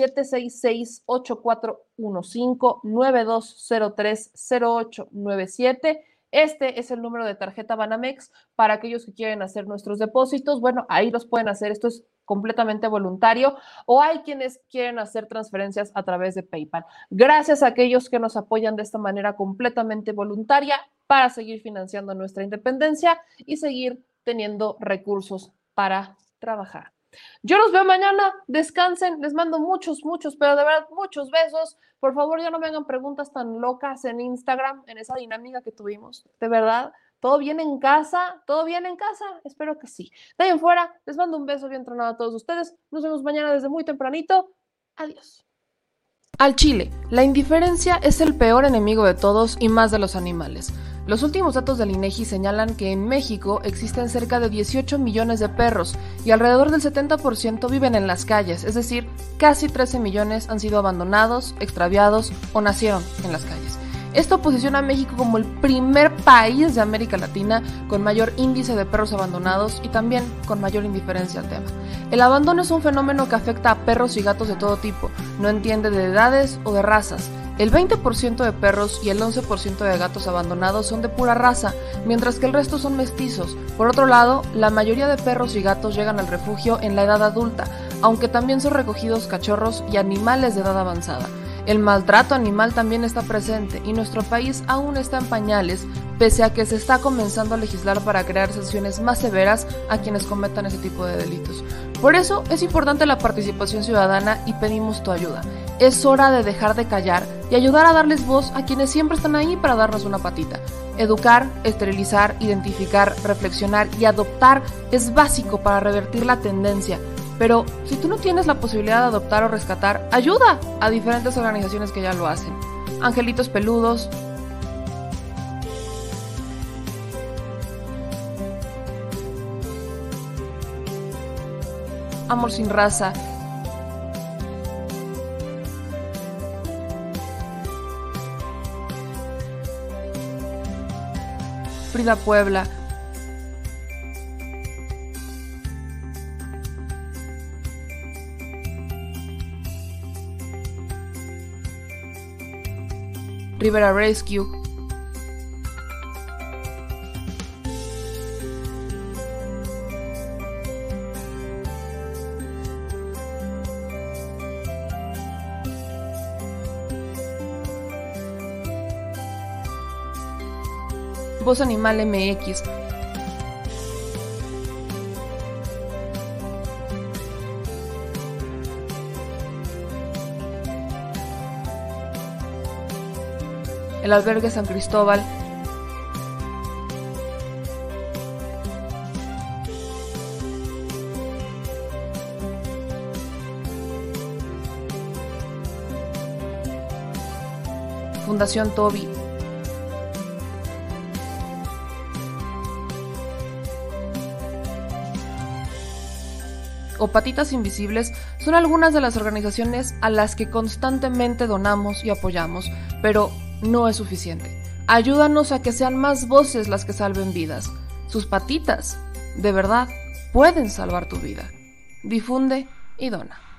4766-8415-9203-0897. Este es el número de tarjeta Banamex para aquellos que quieren hacer nuestros depósitos. Bueno, ahí los pueden hacer. Esto es completamente voluntario, o hay quienes quieren hacer transferencias a través de PayPal. Gracias a aquellos que nos apoyan de esta manera completamente voluntaria para seguir financiando nuestra independencia y seguir teniendo recursos para trabajar. Yo los veo mañana, descansen, les mando muchos, pero de verdad muchos besos. Por favor, ya no me hagan preguntas tan locas en Instagram, en esa dinámica que tuvimos, de verdad. ¿Todo bien en casa? ¿Todo bien en casa? Espero que sí. De ahí en fuera, les mando un beso bien tronado a todos ustedes. Nos vemos mañana desde muy tempranito. Adiós. Al chile, la indiferencia es el peor enemigo de todos y más de los animales. Los últimos datos del INEGI señalan que en México existen cerca de 18 millones de perros y alrededor del 70% viven en las calles, es decir, casi 13 millones han sido abandonados, extraviados o nacieron en las calles. Esto posiciona a México como el primer país de América Latina con mayor índice de perros abandonados y también con mayor indiferencia al tema. El abandono es un fenómeno que afecta a perros y gatos de todo tipo, no entiende de edades o de razas. El 20% de perros y el 11% de gatos abandonados son de pura raza, mientras que el resto son mestizos. Por otro lado, la mayoría de perros y gatos llegan al refugio en la edad adulta, aunque también son recogidos cachorros y animales de edad avanzada. El maltrato animal también está presente y nuestro país aún está en pañales, pese a que se está comenzando a legislar para crear sanciones más severas a quienes cometan ese tipo de delitos. Por eso es importante la participación ciudadana y pedimos tu ayuda. Es hora de dejar de callar y ayudar a darles voz a quienes siempre están ahí para darnos una patita. Educar, esterilizar, identificar, reflexionar y adoptar es básico para revertir la tendencia. Pero si tú no tienes la posibilidad de adoptar o rescatar, ayuda a diferentes organizaciones que ya lo hacen. Angelitos Peludos, Amor Sin Raza, Frida Puebla, Rivera Rescue, Voz Animal MX, el Albergue San Cristóbal, Fundación Toby, o Patitas Invisibles son algunas de las organizaciones a las que constantemente donamos y apoyamos, pero no es suficiente. Ayúdanos a que sean más voces las que salven vidas. Sus patitas, de verdad, pueden salvar tu vida. Difunde y dona.